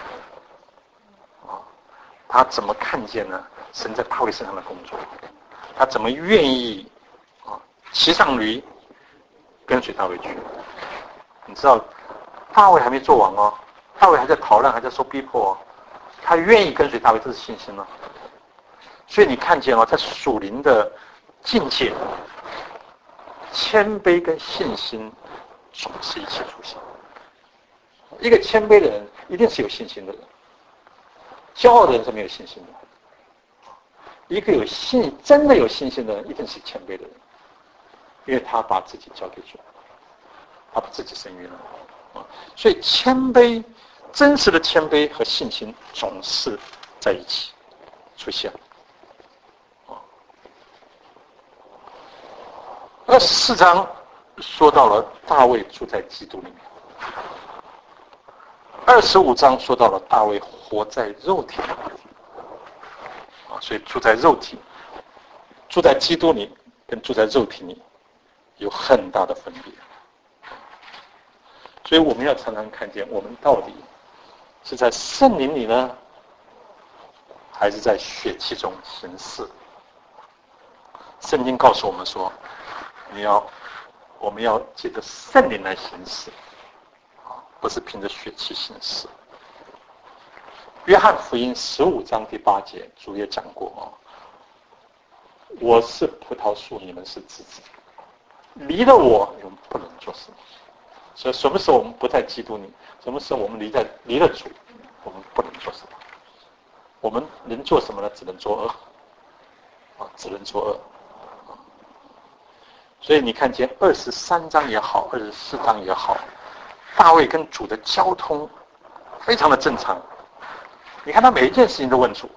他怎么看见呢？神在大卫身上的工作，他怎么愿意骑上驴跟随大卫去？你知道？大卫还没做王哦，大卫还在逃难，还在受逼迫哦，他愿意跟随大卫，这是信心哦。所以你看见哦，在属灵的境界，谦卑跟信心总是一起出现。一个谦卑的人一定是有信心的人，骄傲的人是没有信心的。一个真的有信心的人，一定是谦卑的人，因为他把自己交给主，他把自己伸冤了。所以谦卑，真实的谦卑和信心总是在一起出现。24章说到了大卫住在基督里面，25章说到了大卫活在肉体里面。所以住在肉体，住在基督里跟住在肉体里有很大的分别。所以我们要常常看见，我们到底是在圣灵里呢，还是在血气中行事？圣经告诉我们说，我们要借着圣灵来行事，不是凭着血气行事。约翰福音15章第8节，主也讲过我是葡萄树，你们是枝子，离了我，你们不能做什么。所以什么时候我们不在基督里，什么时候我们离了主，我们不能做什么。我们能做什么呢？只能作恶，只能作恶。所以你看见23章也好，24章也好，大卫跟主的交通非常的正常。你看他每一件事情都问主，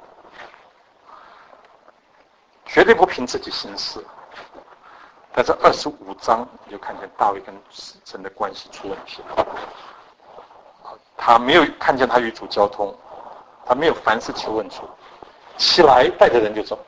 绝对不凭自己行事。但是25章你就看见大卫跟神的关系出问题了。他没有看见他与主交通，他没有凡事求问主，起来带着人就走，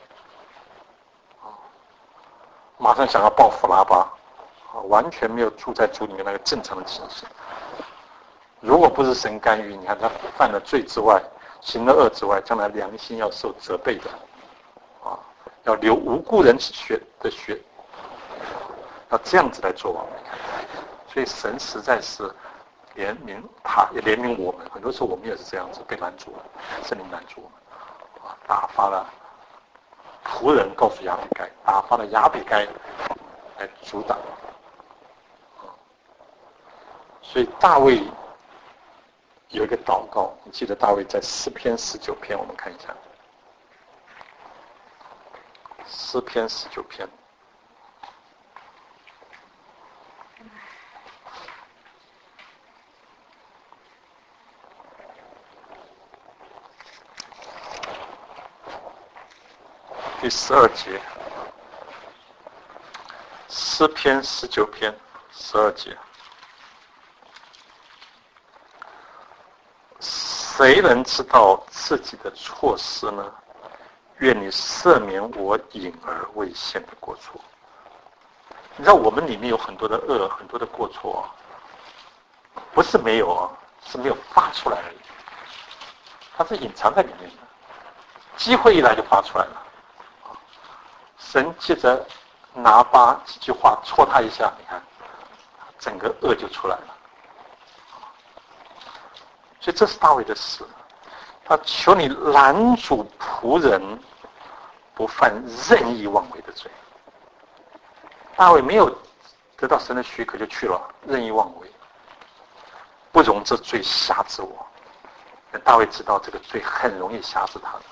马上想要报复拉巴，完全没有住在主里面那个正常的情形。如果不是神干预，你看他犯了罪之外，行了恶之外，将来良心要受责备的，要流无辜人的血。要这样子来做王，所以神实在是怜悯他，也怜悯我们。很多时候我们也是这样子被拦阻了，圣灵拦阻我们，打发了仆人告诉亚比该，打发了亚比该来阻挡。所以大卫有一个祷告，你记得大卫在诗篇19篇，我们看一下诗篇19篇。第12节，诗篇19篇12节，谁能知道自己的错失呢？愿你赦免我隐而未现的过错。你知道我们里面有很多的恶，很多的过错，不是没有，是没有发出来而已，它是隐藏在里面的，机会一来就发出来了。神借着拿巴几句话戳他一下，你看，整个恶就出来了。所以这是大卫的事，他求你拦阻仆人不犯任意妄为的罪。大卫没有得到神的许可就去了，任意妄为，不容这罪辖制我。大卫知道这个罪很容易辖制他的，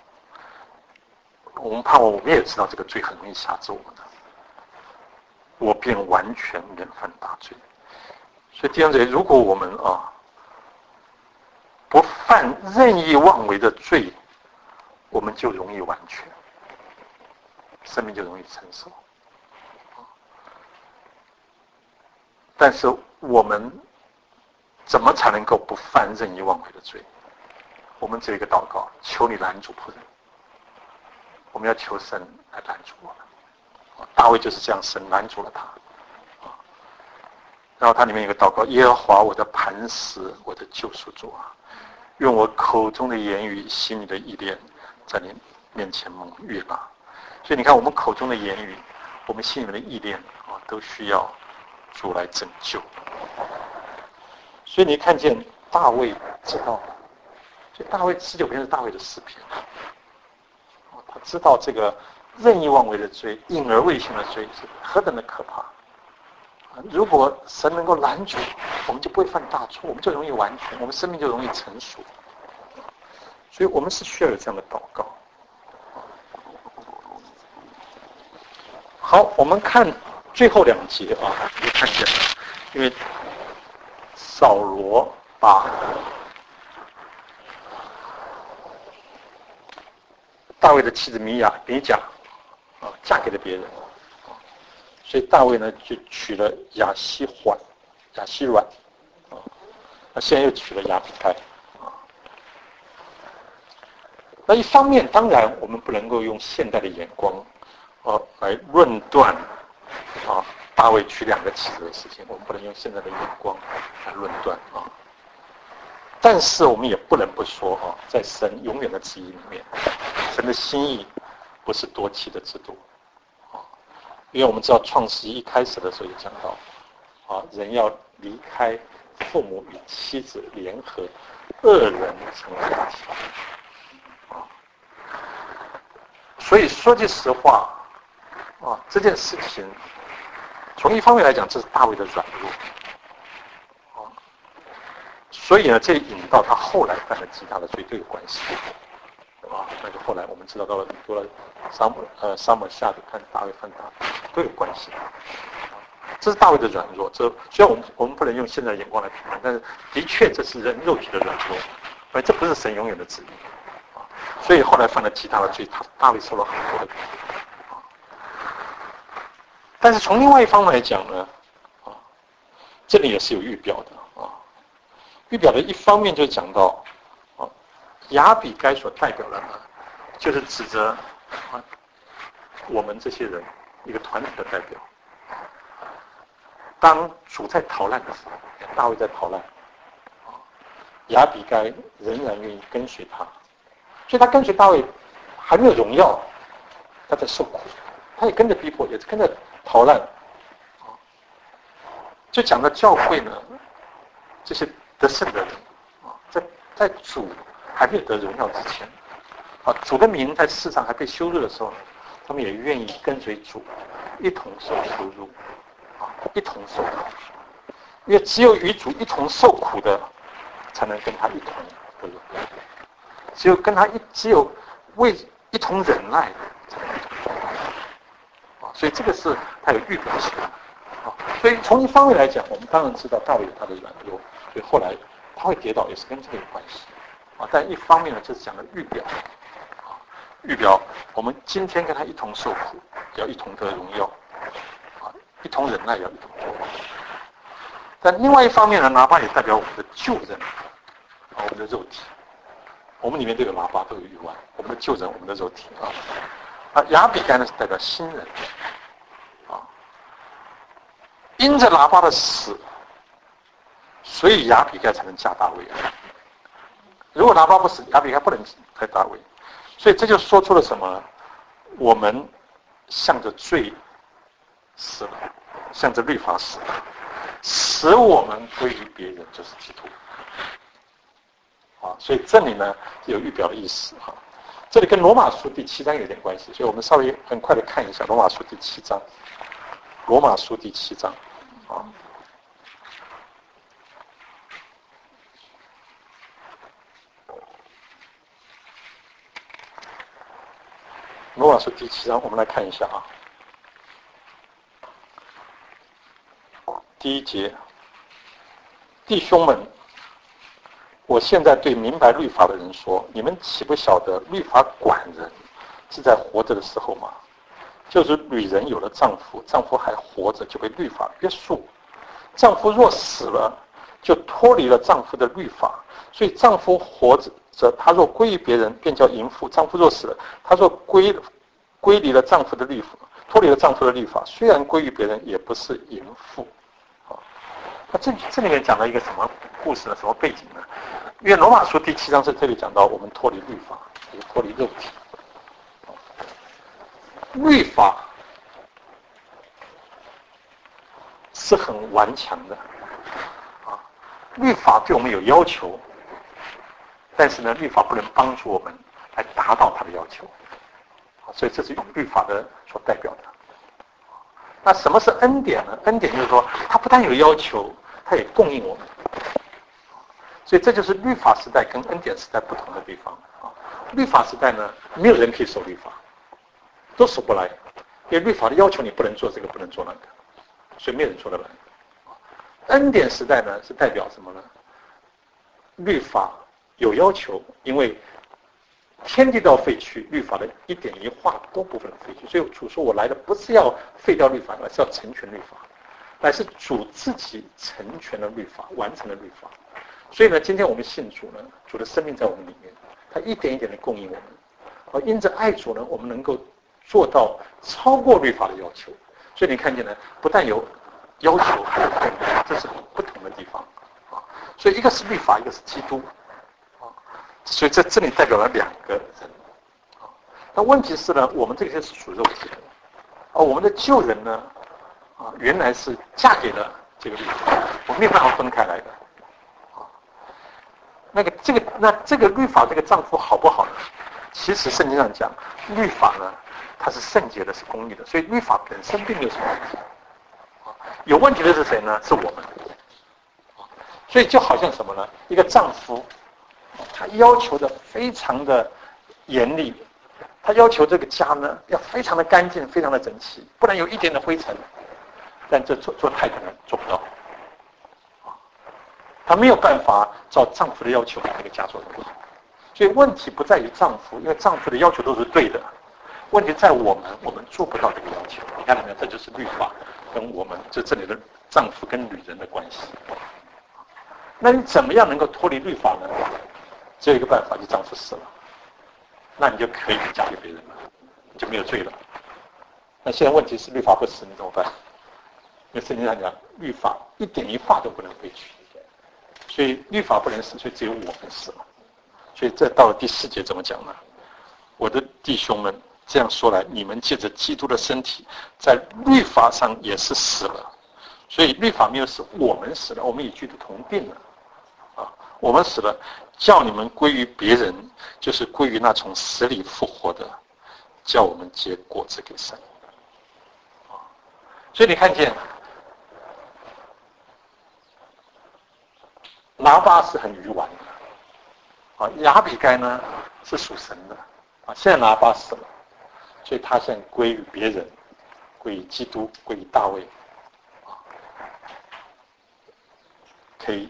我们盼望我们也知道这个罪很容易辖制我们的，我便完全免犯大罪。所以弟兄姊妹，如果我们不犯任意妄为的罪，我们就容易完全，生命就容易成熟。但是我们怎么才能够不犯任意妄为的罪？我们只有一个祷告：求你拦阻仆人。我们要求神来拦阻我们。大卫就是这样，神拦阻了他。然后他里面有个祷告：耶和华我的磐石，我的救赎主啊，愿我口中的言语、心里的意念，在你面前蒙悦纳。所以你看，我们口中的言语，我们心里面的意念都需要主来拯救。所以你看见大卫知道，所以大卫19篇是大卫的诗篇。他知道这个任意妄为的罪、隐而未行的罪是何等的可怕。如果神能够拦阻，我们就不会犯大错，我们就容易完全，我们生命就容易成熟。所以我们是需要有这样的祷告。好，我们看最后2节就看见了，因为扫罗把大卫的妻子米甲嫁给了别人，所以大卫呢就娶了亚希软，现在又娶了亚比该。那一方面，当然我们不能够用现代的眼光来论断大卫娶2个妻子的事情，我们不能用现在的眼光来论断但是我们也不能不说在神永远的旨意里面，神的心意不是多妻的制度因为我们知道创世一开始的时候就讲到人要离开父母与妻子联合，2人成为一体所以说句实话这件事情从一方面来讲，这是大卫的软弱所以呢，这引到他后来犯了其他的罪都有关系那就后来我们知道到了读了撒母耳下的看大卫犯大都有关系这是大卫的软弱。这虽然我们不能用现在的眼光来评判，但是的确这是人肉体的软弱，这不是神永远的旨意所以后来犯了其他的罪，大卫受了很多的苦但是从另外一方面来讲呢这里也是有预表的预表的一方面就讲到亚比该所代表的呢，就是指着我们这些人一个团体的代表。当主在逃难的时候，大卫在逃难亚比该仍然愿意跟随他，所以他跟随大卫还没有荣耀，他在受苦，他也跟着逼迫，也跟着逃难就讲到教会呢，这些得胜的人在主还没有得荣耀之前主的名在世上还被羞辱的时候呢，他们也愿意跟随主一同受羞辱一同受苦，因为只有与主一同受苦的才能跟他一同得荣耀，只有为一同忍耐的才能一同得荣耀所以这个是他有预表性所以从一方面来讲，我们当然知道大卫有他的软弱，所以后来他会跌倒也是跟这个有关系但一方面呢，就是讲的预表预表我们今天跟他一同受苦，要一同得荣耀一同忍耐，要一同得荣耀但另外一方面呢，拿巴也代表我们的旧人我们的肉体，我们里面都有拿巴，都有欲望，我们的旧人，我们的肉体亚比该呢是代表新人因着拿巴的死，所以亚比该才能嫁大卫如果拿巴不死，亚比该不能嫁大卫，所以这就说出了什么？我们向着罪死了，向着律法死了，使我们归于别人，就是基督所以这里呢有预表的意思这里跟罗马书第7章有点关系，所以我们稍微很快的看一下罗马书第7章罗马书第7章啊。罗马书第7章，我们来看一下啊。第1节，弟兄们，我现在对明白律法的人说，你们岂不晓得律法管人是在活着的时候吗？就是女人有了丈夫，丈夫还活着，就被律法约束。丈夫若死了，就脱离了丈夫的律法。所以丈夫活着，他若归于别人，便叫淫妇；丈夫若死了，他若归离了丈夫的律法，脱离了丈夫的律法，虽然归于别人，也不是淫妇。那这里面讲到一个什么故事呢？什么背景呢？因为罗马书第7章是特别讲到我们脱离律法，也脱离肉体。律法是很顽强的啊，律法对我们有要求，但是呢，律法不能帮助我们来达到它的要求，所以这是律法的所代表的。那什么是恩典呢？恩典就是说，它不但有要求，它也供应我们。所以这就是律法时代跟恩典时代不同的地方啊。律法时代呢，没有人可以守律法，都守不来，因为律法的要求你不能做这个，不能做那个，所以没有人做得来。恩典时代呢，是代表什么呢？律法有要求，因为天地都要废去，律法的一点一画都不能废去。所以主说我来的不是要废掉律法，而是要成全律法，乃是主自己成全了律法，完成了律法。所以呢，今天我们信主呢，主的生命在我们里面，他一点一点的供应我们。而因着爱主呢，我们能够做到超过律法的要求。所以你看见呢，不但有要求，还有供应，这是不同的地方啊。所以一个是律法，一个是基督啊。所以在这里代表了两个人啊。那问题是呢，我们这些是属肉体的，而我们的旧人呢，啊，原来是嫁给了这个律法，我们没办法分开来的。这个律法，这个丈夫好不好呢？其实圣经上讲，律法呢，它是圣洁的，是公义的，所以律法本身并没有什么问题。有问题的是谁呢？是我们。所以就好像什么呢？一个丈夫，他要求的非常的严厉，他要求这个家呢要非常的干净，非常的整齐，不能有一点的灰尘。但这做太太呢做不到。他没有办法照丈夫的要求把这个家做得不好，所以问题不在于丈夫，因为丈夫的要求都是对的，问题在我们做不到这个要求。你看到没有？这就是律法跟我们这里的丈夫跟女人的关系。那你怎么样能够脱离律法呢？只有一个办法，就丈夫死了，那你就可以嫁给别人了，你就没有罪了。那现在问题是律法不死，你怎么办？因为圣经上讲，律法一点一画都不能废去。所以律法不能死，所以只有我们死了。所以这到了第4节怎么讲呢？我的弟兄们，这样说来，你们借着基督的身体，在律法上也是死了。所以律法没有死，我们死了，我们与基督同定了。啊，我们死了，叫你们归于别人，就是归于那从死里复活的，叫我们结果子给神。啊，所以你看见。拿巴是很愚顽的，啊，亚比该呢是属神的，啊，现在拿巴死了，所以他现在归于别人，归于基督，归于大卫，啊，可以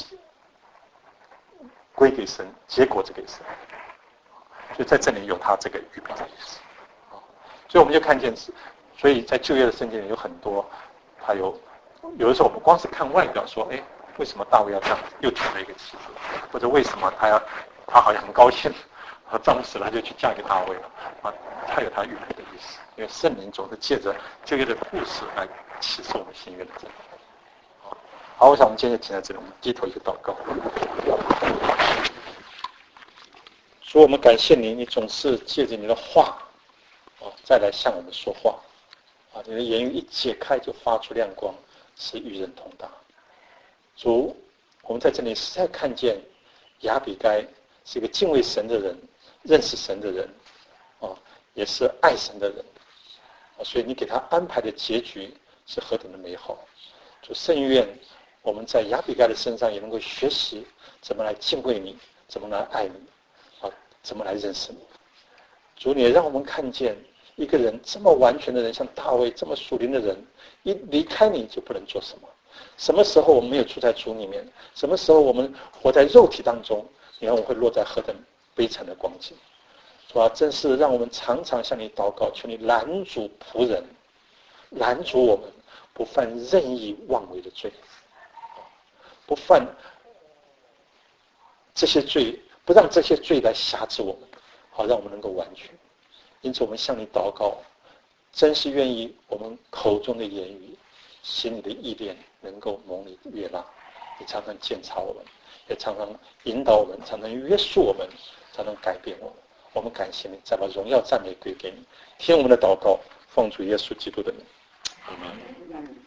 归给神，结果子给神，所以在这里有他这个预备的意思，啊，所以我们就看见，所以在旧约的圣经里有很多，他有的时候我们光是看外表说，哎。为什么大卫要这样又娶了一个妻子？或者为什么他好像很高兴，他丈夫死了就去嫁给大卫了？啊，他有他预备的意思，因为圣灵总是借着旧约的故事来启示我们新约的真理。好，我想我们今天就停在这里，我们低头一个祷告。主，我们感谢你，你总是借着你的话，再来向我们说话，你的言语一解开就发出亮光，是与人同大。主，我们在这里实在看见亚比该是一个敬畏神的人，认识神的人，也是爱神的人，所以你给他安排的结局是何等的美好。主，甚愿我们在亚比该的身上也能够学习怎么来敬畏你，怎么来爱你，怎么来认识你。主，你也让我们看见一个人这么完全的人，像大卫这么属灵的人，一离开你就不能做什么。什么时候我们没有住在主里面，什么时候我们活在肉体当中，你看我会落在何等悲惨的光景。主啊，真是让我们常常向你祷告，求你拦阻仆人，拦阻我们不犯任意妄为的罪，不犯这些罪，不让这些罪来辖制我们，好让我们能够完全。因此我们向你祷告，真是愿意我们口中的言语，心里的意念能够蒙你悦纳。你常常监察我们，也常常引导我们，常常约束我们，常常改变我们。我们感谢你，再把荣耀赞美归给你，听我们的祷告，奉主耶稣基督的名，阿们。